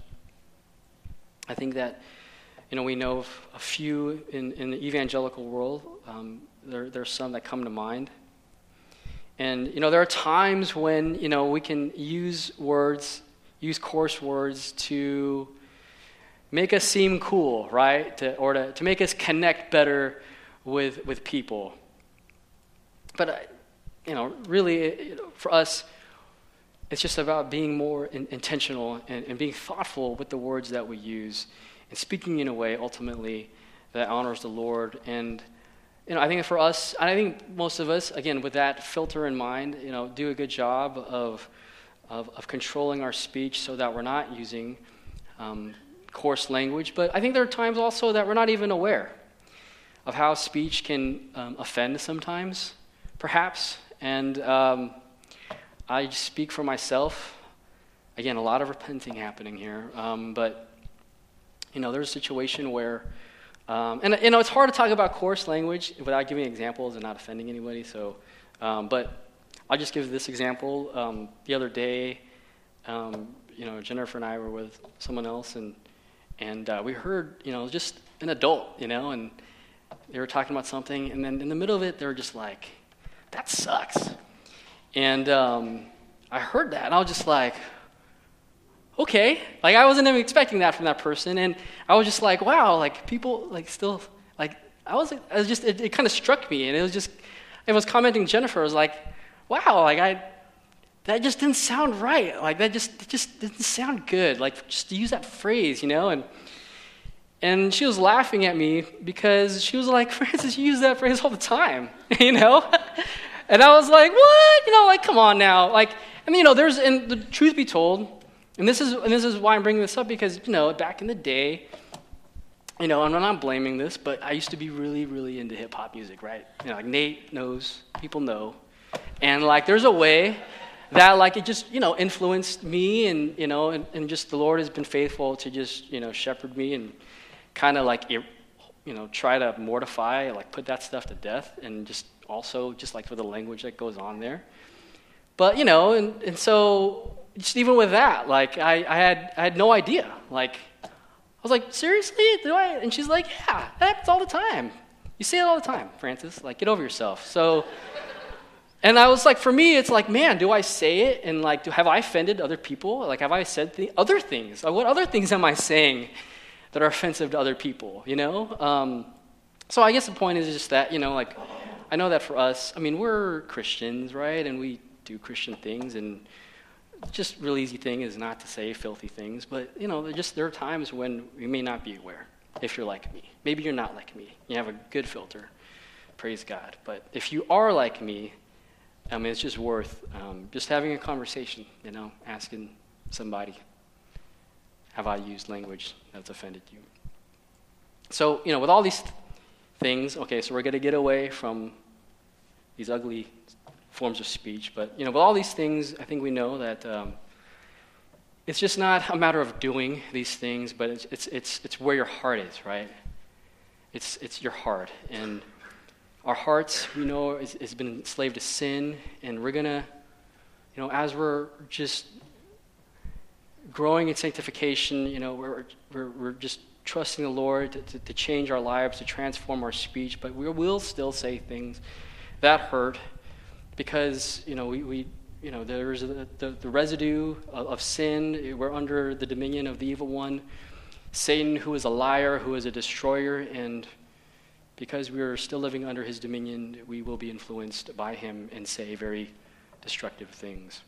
I think that You know, we know of a few in, in the evangelical world. Um, there, there's some that come to mind. And, you know, there are times when, you know, we can use words, use coarse words to make us seem cool, right? To, or to, to make us connect better with, with people. But, uh, you know, really, you know, for us, it's just about being more in, intentional and, and being thoughtful with the words that we use, and speaking in a way, ultimately, that honors the Lord. And, you know, I think for us, and I think most of us, again, with that filter in mind, you know, do a good job of of, of controlling our speech so that we're not using um, coarse language. But I think there are times also that we're not even aware of how speech can um, offend sometimes, perhaps. And um, I speak for myself. Again, a lot of repenting happening here, um, but You know, there's a situation where, um, and you know, it's hard to talk about coarse language without giving examples and not offending anybody. So, um, but I'll just give this example. Um, the other day, um, you know, Jennifer and I were with someone else, and and uh, we heard, you know, just an adult, you know, and they were talking about something, and then in the middle of it, they were just like, "That sucks," and um, I heard that, and I was just like, okay, like I wasn't even expecting that from that person, and I was just like, wow, like people like still like I was, I was just it, it kind of struck me, and it was just I was commenting to Jennifer, I was like, wow, like I that just didn't sound right, like that just it just didn't sound good, like just to use that phrase, you know, and and she was laughing at me because she was like, Francis, you use that phrase all the time, you know, and I was like, what, you know, like come on now, like, and you know, there's and the truth be told. And this is and this is why I'm bringing this up, because, you know, back in the day, you know, and I'm not blaming this, but I used to be really, really into hip-hop music, right? You know, like Nate knows, people know. And, like, there's a way that, like, it just, you know, influenced me, and, you know, and, and just the Lord has been faithful to just, you know, shepherd me and kind of, like, you know, try to mortify, like, put that stuff to death, and just also just, like, for the language that goes on there. But, you know, and, and so... just even with that, like, I, I had I had no idea. Like, I was like, seriously? Do I? And she's like, yeah, that happens all the time. You say it all the time, Francis. Like, get over yourself. So, and I was like, for me, it's like, man, do I say it? And, like, do have I offended other people? Like, have I said th- other things? Like, what other things am I saying that are offensive to other people, you know? Um, so I guess the point is just that, you know, like, I know that for us, I mean, we're Christians, right? And we do Christian things, and just real easy thing is not to say filthy things, but, you know, just there are times when we may not be aware, if you're like me. Maybe you're not like me. You have a good filter. Praise God. But if you are like me, I mean, it's just worth um, just having a conversation, you know, asking somebody, have I used language that's offended you? So, you know, with all these th- things, okay, so we're going to get away from these ugly forms of speech, but, you know, with all these things, I think we know that um, it's just not a matter of doing these things, but it's it's it's it's where your heart is, right? It's it's your heart, and Our hearts, we know, is, has been enslaved to sin, and we're going to, you know, as we're just growing in sanctification, you know, we're, we're, we're just trusting the Lord to, to, to change our lives, to transform our speech, but we will still say things that hurt because, you know, we, we you know, there's the, the, the residue of, of sin. We're under the dominion of the evil one, Satan, who is a liar, who is a destroyer, and because we are still living under his dominion, we will be influenced by him and say very destructive things.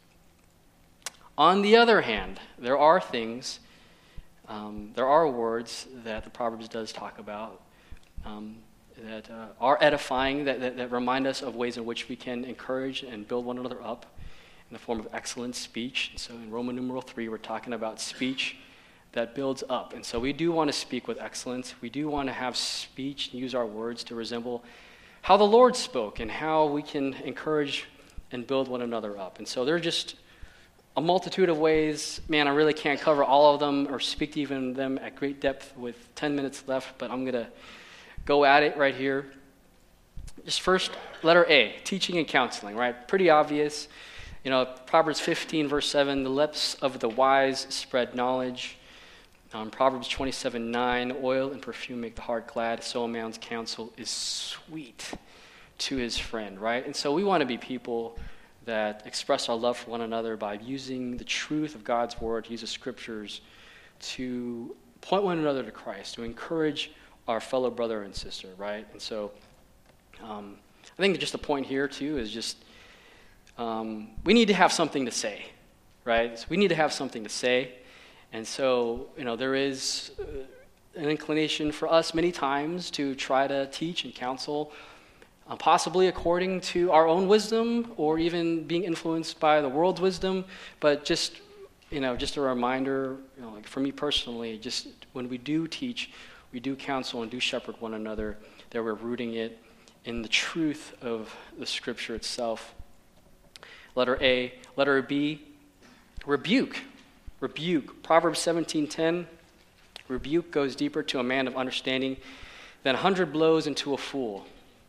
On the other hand, there are things, um, there are words that the Proverbs does talk about um, that uh, are edifying, that, that, that remind us of ways in which we can encourage and build one another up in the form of excellent speech. So in Roman numeral three, we're talking about speech that builds up. And so we do want to speak with excellence. We do want to have speech and use our words to resemble how the Lord spoke and how we can encourage and build one another up. And so there are just a multitude of ways. Man, I really can't cover all of them or speak to even them at great depth with ten minutes left, but I'm going to go at it right here. Just first, letter A, teaching and counseling, right? Pretty obvious. You know, Proverbs fifteen, verse seven, the lips of the wise spread knowledge. Um, Proverbs twenty-seven, nine, oil and perfume make the heart glad, so a man's counsel is sweet to his friend, right? And so we want to be people that express our love for one another by using the truth of God's word, use the scriptures to point one another to Christ, to encourage our fellow brother and sister, right? And so um, I think just the point here, too, is just um, we need to have something to say, right? So we need to have something to say. And so, you know, there is uh, an inclination for us many times to try to teach and counsel, uh, possibly according to our own wisdom or even being influenced by the world's wisdom. But just, you know, just a reminder, you know, like for me personally, just when we do teach, we do counsel and do shepherd one another, that we're rooting it in the truth of the Scripture itself. Letter A. Letter B, rebuke. Rebuke. Proverbs seventeen ten, rebuke goes deeper to a man of understanding than a hundred blows into a fool.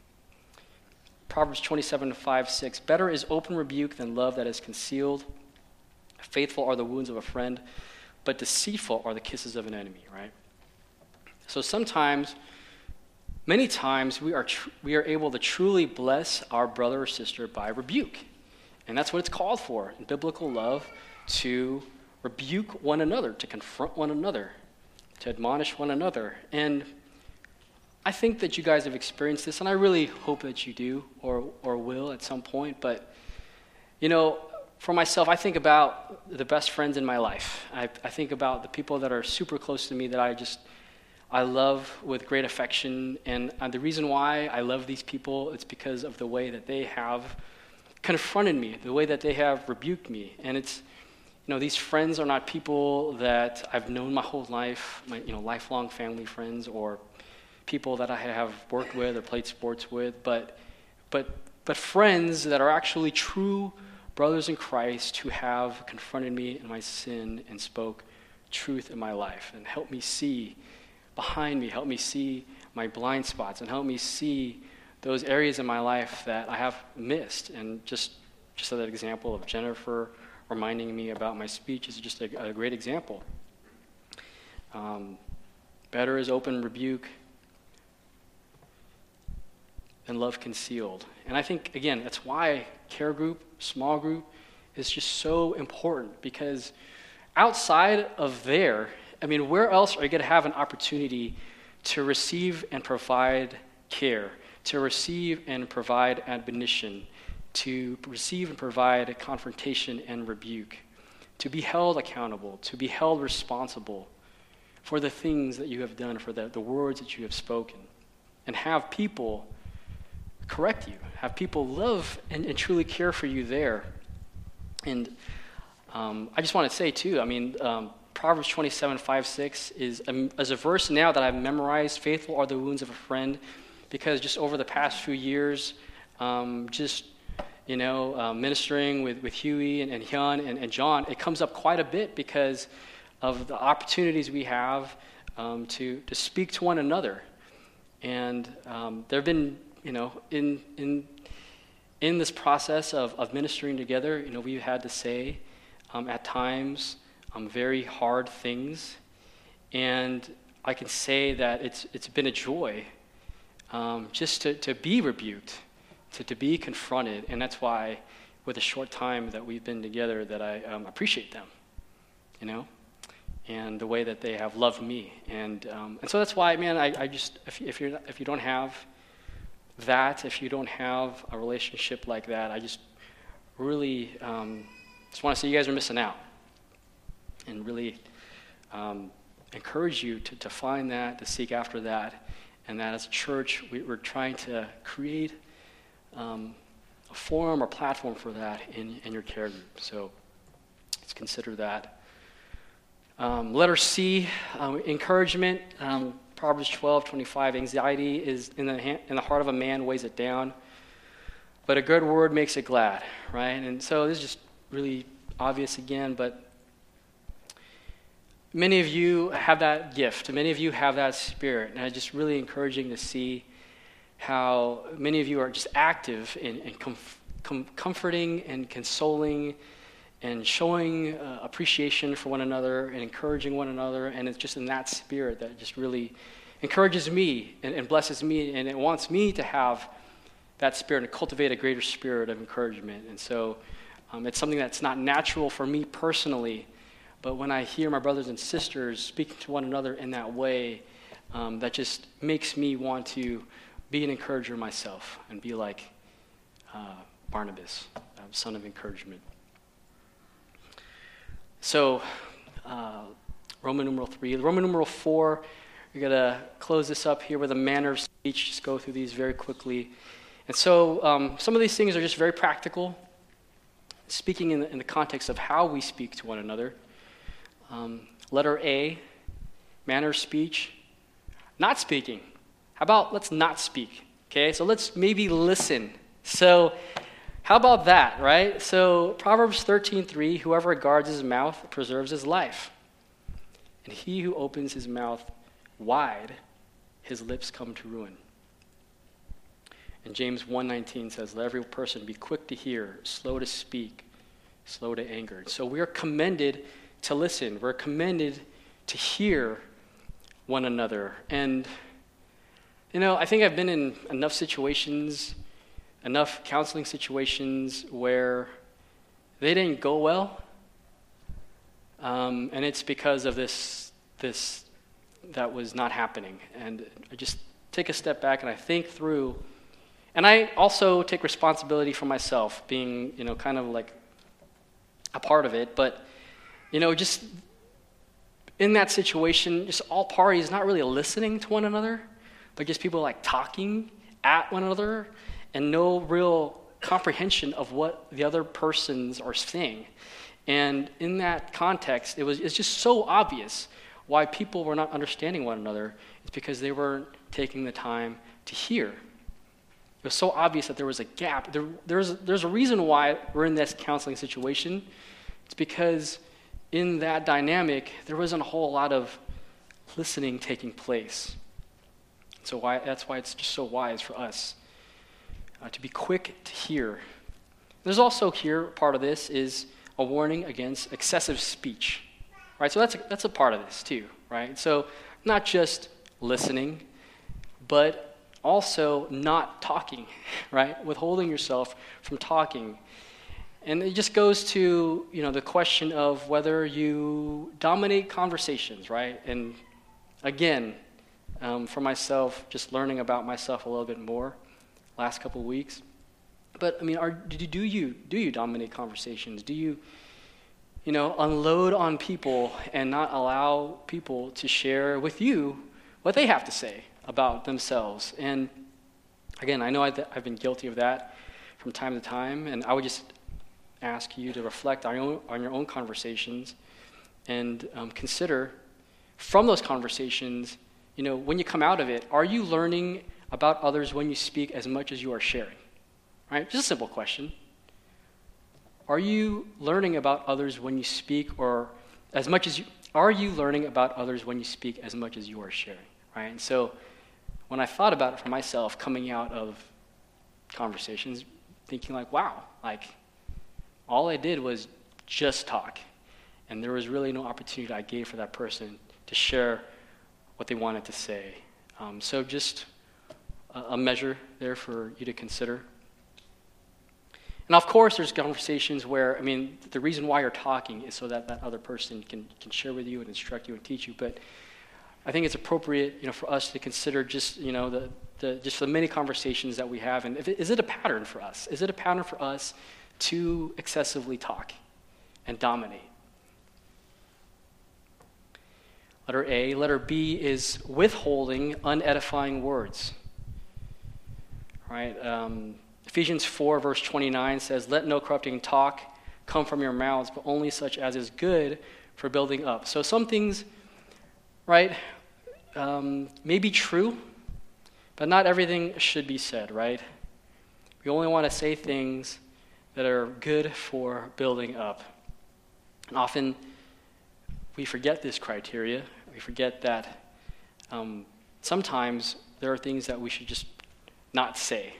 Proverbs twenty-seven, five, six, better is open rebuke than love that is concealed. Faithful are the wounds of a friend, but deceitful are the kisses of an enemy, right? So sometimes, many times, we are tr- we are able to truly bless our brother or sister by rebuke. And that's what it's called for in biblical love, to rebuke one another, to confront one another, to admonish one another. And I think that you guys have experienced this, and I really hope that you do or or will at some point. But, you know, for myself, I think about the best friends in my life. I, I think about the people that are super close to me that I just, I love with great affection. And uh, the reason why I love these people is because of the way that they have confronted me, the way that they have rebuked me. And it's, you know, these friends are not people that I've known my whole life, my, you know, lifelong family friends or people that I have worked with or played sports with, but but but friends that are actually true brothers in Christ who have confronted me in my sin and spoke truth in my life and helped me see behind me, helped me see my blind spots and helped me see those areas in my life that I have missed. And just just that example of Jennifer reminding me about my speech is just a, a great example. Um, better is open rebuke than love concealed. And I think, again, that's why care group, small group, is just so important, because outside of there, I mean, where else are you going to have an opportunity to receive and provide care, to receive and provide admonition, to receive and provide confrontation and rebuke, to be held accountable, to be held responsible for the things that you have done, for the, the words that you have spoken, and have people correct you, have people love and, and truly care for you there. And um, I just want to say, too, I mean, um, Proverbs twenty-seven, five, six is a, is a verse now that I've memorized. Faithful are the wounds of a friend, because just over the past few years, um, just you know, uh, ministering with, with Huey and, and Hyun and, and John, it comes up quite a bit because of the opportunities we have um, to, to speak to one another. And um, there have been you know, in in in this process of, of ministering together, you know, we've had to say um, at times um, very hard things, and I can say that it's it's been a joy um, just to, to be rebuked, to, to be confronted, and that's why with the short time that we've been together that I um, appreciate them, you know, and the way that they have loved me, and um, and so that's why, man, I, I just if if you if you don't have that, if you don't have a relationship like that, I just really um, just want to say you guys are missing out, and really um, encourage you to, to find that, to seek after that, and that as a church we, we're trying to create um, a forum or platform for that in, in your care group. So let's consider that. Um, letter C, um, encouragement. Um, Proverbs twelve twenty-five, anxiety is in the hand, in the heart of a man weighs it down, but a good word makes it glad, right? And so this is just really obvious again, but many of you have that gift. Many of you have that spirit, and it's just really encouraging to see how many of you are just active in, in comf- com- comforting and consoling and showing uh, appreciation for one another and encouraging one another, and it's just in that spirit that just really encourages me and, and blesses me, and it wants me to have that spirit and cultivate a greater spirit of encouragement. And so um, it's something that's not natural for me personally, but when I hear my brothers and sisters speaking to one another in that way, um, that just makes me want to be an encourager myself and be like uh, Barnabas, um, son of encouragement. So, uh, Roman numeral three. Roman numeral four, we're going to close this up here with a manner of speech, just go through these very quickly. And so, um, some of these things are just very practical, speaking in the, in the context of how we speak to one another. Um, letter A, manner of speech, not speaking. How about let's not speak, okay? So let's maybe listen. So, how about that, right? So Proverbs thirteen three, whoever guards his mouth preserves his life. And he who opens his mouth wide, his lips come to ruin. And James one nineteen says, let every person be quick to hear, slow to speak, slow to anger. So we are commended to listen. We're commended to hear one another. And, you know, I think I've been in enough situations enough counseling situations where they didn't go well, um, and it's because of this this that was not happening. And I just take a step back and I think through, and I also take responsibility for myself, being you know kind of like a part of it. But you know, just in that situation, just all parties not really listening to one another, but just people like talking at one another, and no real comprehension of what the other persons are saying. And in that context, it was it's just so obvious why people were not understanding one another. It's because they weren't taking the time to hear. It was so obvious that there was a gap. There, there's, there's a reason why we're in this counseling situation. It's because in that dynamic, there wasn't a whole lot of listening taking place. So why, that's why it's just so wise for us Uh, to be quick to hear. There's also here, part of this is a warning against excessive speech, right? So that's a, that's a part of this too, right? So not just listening, but also not talking, right? Withholding yourself from talking. And it just goes to, you know, the question of whether you dominate conversations, right? And again, um, for myself, just learning about myself a little bit more last couple of weeks. But I mean, are, do you do you do you dominate conversations? Do you, you know, unload on people and not allow people to share with you what they have to say about themselves? And again, I know I've, I've been guilty of that from time to time, and I would just ask you to reflect on your own, on your own conversations and um, consider from those conversations, you know, when you come out of it, are you learning about others when you speak as much as you are sharing? Right? Just a simple question. Are you learning about others when you speak, or as much as you, are you learning about others when you speak as much as you are sharing? Right? And so when I thought about it for myself coming out of conversations thinking like, wow, like all I did was just talk. And there was really no opportunity I gave for that person to share what they wanted to say. Um, so just a, a measure there for you to consider. And of course, there's conversations where, I mean, the reason why you're talking is so that that other person can, can share with you and instruct you and teach you. But I think it's appropriate, you know, for us to consider just, you know, the, the just the many conversations that we have. And if it, is it a pattern for us? Is it a pattern for us to excessively talk and dominate? Letter A. Letter B is withholding unedifying words. Right? Um, Ephesians four, verse twenty-nine says, "Let no corrupting talk come from your mouths, but only such as is good for building up." So some things, right, um, may be true, but not everything should be said, right? We only want to say things that are good for building up. And often we forget this criteria. We forget that um, sometimes there are things that we should just not say.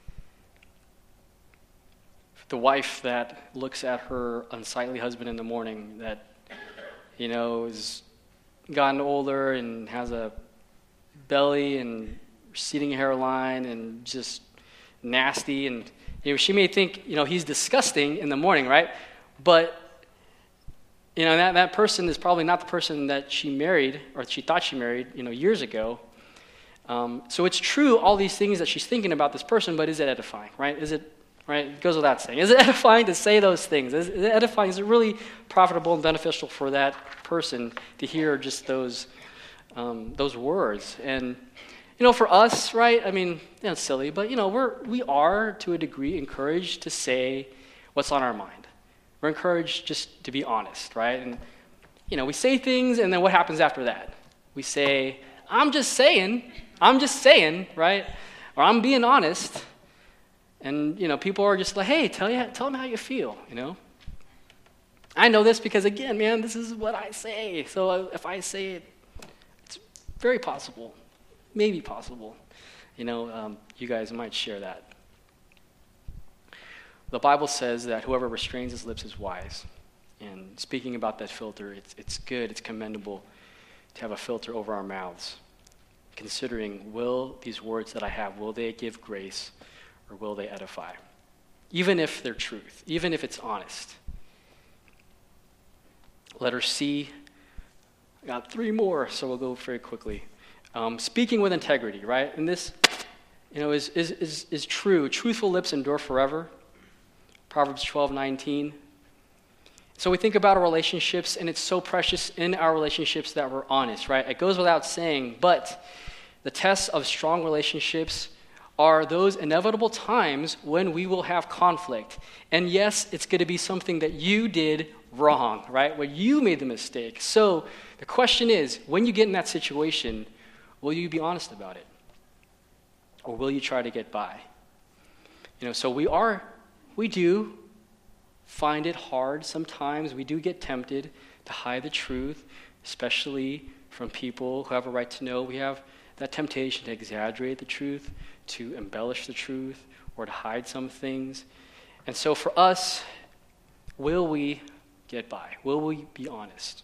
The wife that looks at her unsightly husband in the morning that, you know, is gotten older and has a belly and receding hairline and just nasty, and you know, she may think, you know, he's disgusting in the morning, right? But you know, that, that person is probably not the person that she married or she thought she married, you know, years ago. Um, so it's true, all these things that she's thinking about this person, but is it edifying, right? Is it, right? It goes without saying. Is it edifying to say those things? Is it edifying? Is it really profitable and beneficial for that person to hear just those um, those words? And you know, for us, right? I mean, you know, it's silly, but you know, we're we are to a degree encouraged to say what's on our mind. We're encouraged just to be honest, right? And you know, we say things, and then what happens after that? We say, "I'm just saying, I'm just saying," right? Or "I'm being honest." And you know, people are just like, "Hey, tell you, tell them how you feel." You know, I know this because again, man, this is what I say. So if I say it, it's very possible, maybe possible. You know, um, you guys might share that. The Bible says that whoever restrains his lips is wise. And speaking about that filter, it's it's good, it's commendable to have a filter over our mouths, considering, will these words that I have, will they give grace or will they edify? Even if they're truth, even if it's honest. Letter C, I got three more, so we'll go very quickly. Um, speaking with integrity, right? And this, you know, is, is, is, is true. Truthful lips endure forever. Proverbs twelve nineteen. So we think about our relationships, and it's so precious in our relationships that we're honest, right? It goes without saying, but the tests of strong relationships are those inevitable times when we will have conflict. And yes, it's going to be something that you did wrong, right? Where you made the mistake. So the question is, when you get in that situation, will you be honest about it? Or will you try to get by? You know, so we are, we do find it hard sometimes. We do get tempted to hide the truth, especially from people who have a right to know. We have that temptation to exaggerate the truth, to embellish the truth, or to hide some things. And so for us, will we get by? Will we be honest?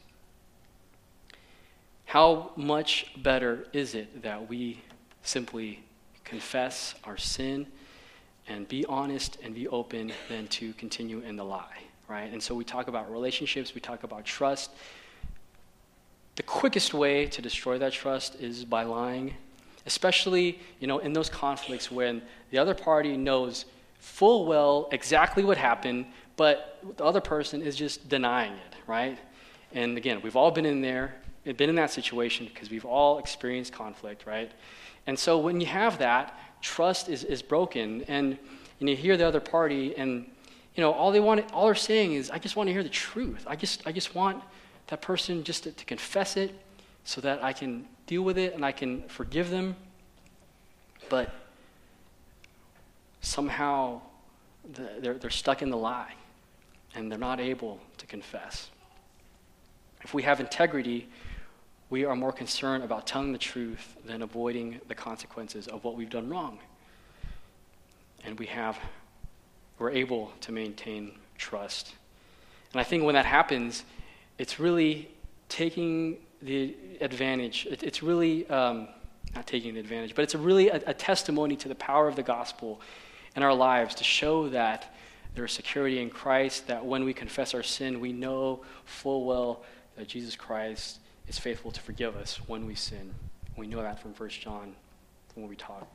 How much better is it that we simply confess our sin and be honest and be open than to continue in the lie, right? And so we talk about relationships, we talk about trust. The quickest way to destroy that trust is by lying, especially, you know, in those conflicts when the other party knows full well exactly what happened, but the other person is just denying it, right? And again, we've all been in there, been in that situation because we've all experienced conflict, right? And so when you have that, trust is, is broken, and, and you hear the other party, and you know, all they want, all they're saying is, I just want to hear the truth. I just, I just want that person just to, to confess it, so that I can deal with it and I can forgive them. But somehow the, they're they're stuck in the lie, and they're not able to confess. If we have integrity, we are more concerned about telling the truth than avoiding the consequences of what we've done wrong. and we have, we're able to maintain trust. And I think when that happens, it's really taking the advantage. It, it's really, um, not taking the advantage, but it's a really a, a testimony to the power of the gospel in our lives to show that there is security in Christ, that when we confess our sin, we know full well that Jesus Christ is faithful to forgive us when we sin. We know that from First John, from what we taught.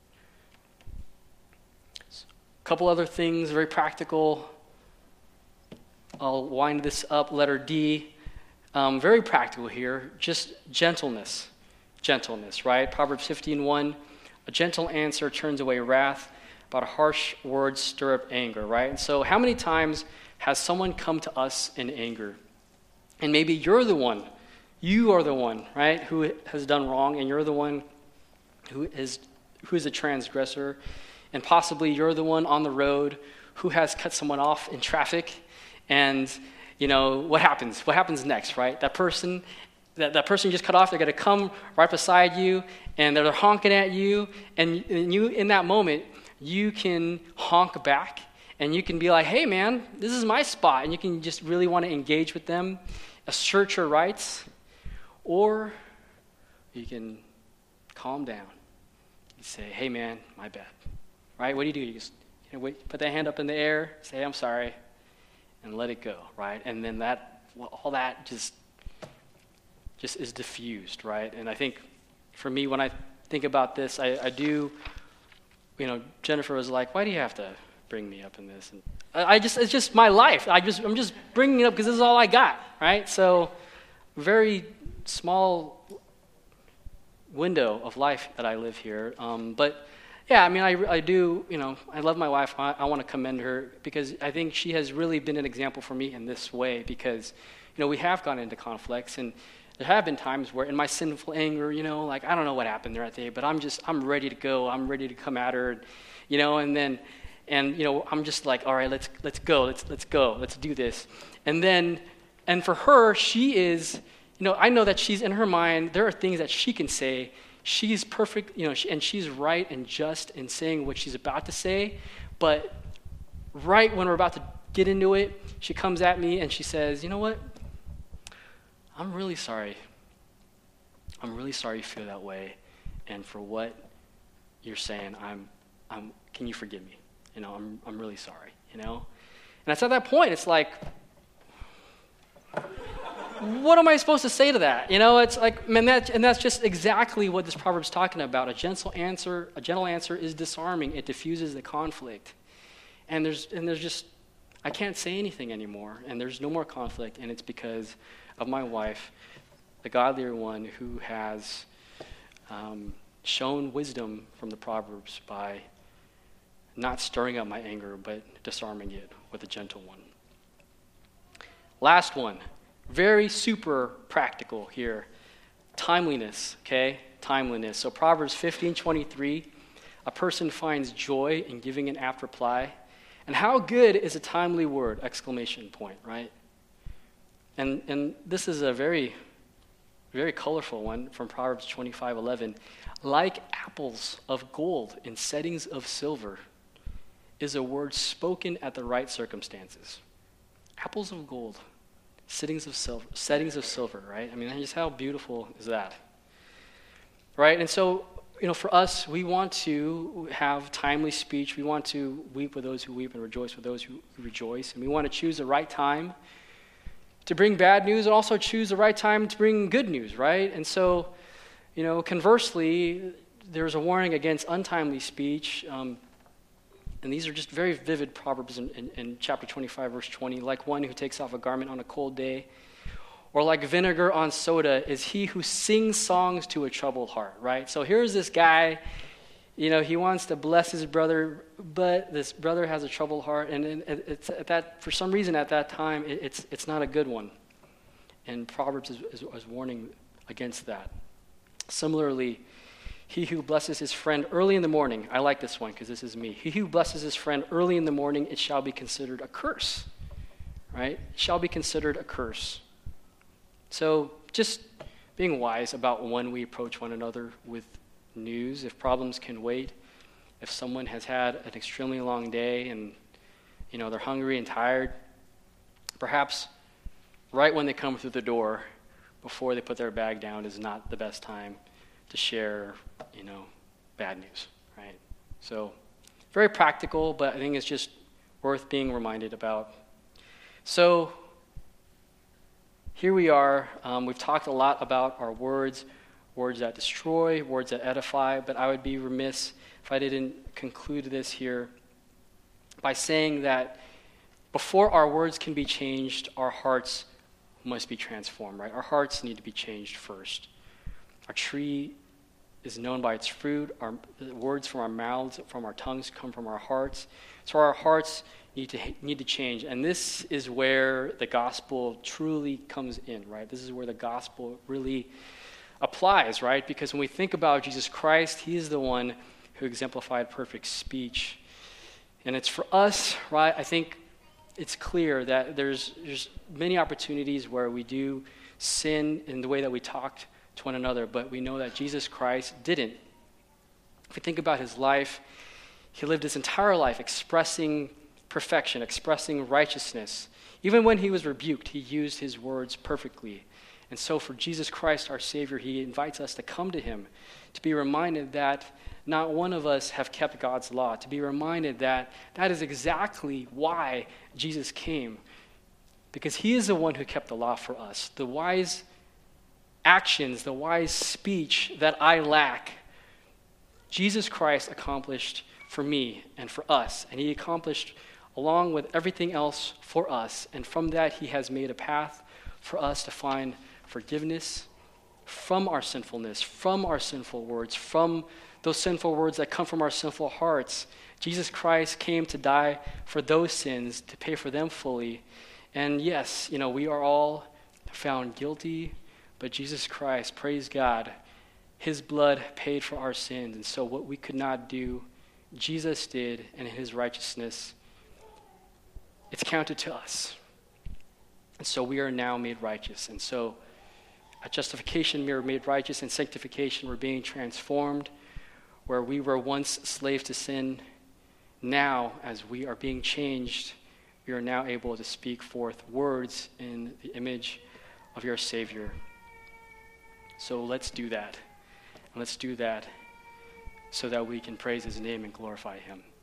A couple other things, very practical. I'll wind this up. Letter D, um, very practical here. Just gentleness, gentleness, right? Proverbs fifteen one, a gentle answer turns away wrath, but a harsh word stir up anger, right? And so how many times has someone come to us in anger? And maybe you're the one, you are the one, right, who has done wrong, and you're the one who is who is a transgressor, and possibly you're the one on the road who has cut someone off in traffic. And, you know, what happens? What happens next, right? That person, that, that person you just cut off, they're going to come right beside you, and they're honking at you. And, and you, in that moment, you can honk back, and you can be like, hey, man, this is my spot. And you can just really want to engage with them, assert your rights. Or you can calm down. You say, hey, man, my bad. Right? What do you do? You just you know, wait, put that hand up in the air, say, I'm sorry, and let it go, right? And then that, well, all that just, just is diffused, right? And I think for me, when I think about this, I, I do, you know, Jennifer was like, why do you have to bring me up in this? And I, I just, it's just my life. I just, I'm just bringing it up because this is all I got, right? So very small window of life that I live here. Um, but yeah, I mean, I, I do, you know, I love my wife. I, I want to commend her because I think she has really been an example for me in this way because, you know, we have gone into conflicts, and there have been times where in my sinful anger, you know, like, I don't know what happened there that day, but I'm just, I'm ready to go. I'm ready to come at her, you know, and then, and, you know, I'm just like, all right, let's, let's go. Let's, let's go. Let's do this. And then, and for her, she is, you know, I know that she's in her mind, there are things that she can say. She's perfect, you know, she, and she's right and just in saying what she's about to say, but right when we're about to get into it, she comes at me and she says, you know what? I'm really sorry. I'm really sorry you feel that way, and for what you're saying, I'm, I'm. Can you forgive me? You know, I'm, I'm really sorry. You know, and it's at that point, it's like, what am I supposed to say to that? You know, it's like, man, that, and that's just exactly what this proverb's talking about. A gentle answer, a gentle answer is disarming. It diffuses the conflict, and there's and there's just, I can't say anything anymore, and there's no more conflict, and it's because of my wife, the godlier one, who has um, shown wisdom from the proverbs by not stirring up my anger, but disarming it with a gentle one. Last one. Very super practical here. Timeliness, okay? Timeliness. So Proverbs fifteen twenty-three, a person finds joy in giving an apt reply. And how good is a timely word? Exclamation point, right? And and this is a very, very colorful one from Proverbs twenty-five eleven. Like apples of gold in settings of silver is a word spoken at the right circumstances. Apples of gold. Settings of silver, settings of silver, right? I mean, just how beautiful is that, right? And so, you know, for us, we want to have timely speech. We want to weep with those who weep and rejoice with those who rejoice. And we want to choose the right time to bring bad news and also choose the right time to bring good news, right? And so, you know, conversely, there's a warning against untimely speech. Um, And these are just very vivid proverbs in, in, in chapter twenty-five, verse twenty. Like one who takes off a garment on a cold day, or like vinegar on soda, is he who sings songs to a troubled heart, right? So here's this guy, you know, he wants to bless his brother, but this brother has a troubled heart, and it, it's at that, for some reason at that time, it, it's it's not a good one. And Proverbs is, is, is warning against that. Similarly, he who blesses his friend early in the morning, I like this one because this is me. He who blesses his friend early in the morning, it shall be considered a curse, right? It shall be considered a curse. So just being wise about when we approach one another with news. If problems can wait, if someone has had an extremely long day and, you know, they're hungry and tired, perhaps right when they come through the door, before they put their bag down, is not the best time to share, you know, bad news, right? So very practical, but I think it's just worth being reminded about. So here we are. Um, we've talked a lot about our words, words that destroy, words that edify, but I would be remiss if I didn't conclude this here by saying that before our words can be changed, our hearts must be transformed, right? Our hearts need to be changed first. Our tree is known by its fruit. Our the words from our mouths, from our tongues, come from our hearts. So our hearts need to need to change, and this is where the gospel truly comes in, right? This is where the gospel really applies, right? Because when we think about Jesus Christ, he is the one who exemplified perfect speech, and it's for us, right? I think it's clear that there's there's many opportunities where we do sin in the way that we talked to one another, but we know that Jesus Christ didn't. If we think about his life, he lived his entire life expressing perfection, expressing righteousness. Even when he was rebuked, he used his words perfectly. And so for Jesus Christ, our Savior, he invites us to come to him, to be reminded that not one of us have kept God's law, to be reminded that that is exactly why Jesus came, because he is the one who kept the law for us. The wise actions, the wise speech that I lack, Jesus Christ accomplished for me and for us, and he accomplished along with everything else for us, and from that he has made a path for us to find forgiveness from our sinfulness, from our sinful words, from those sinful words that come from our sinful hearts. Jesus Christ came to die for those sins, to pay for them fully. And yes, you know, we are all found guilty, but Jesus Christ, praise God, his blood paid for our sins. And so what we could not do, Jesus did, and in his righteousness, it's counted to us. And so we are now made righteous. And so at justification, we are made righteous, and sanctification, we're being transformed. Where we were once slaves to sin, now, as we are being changed, we are now able to speak forth words in the image of your Savior. So let's do that. And let's do that so that we can praise his name and glorify him.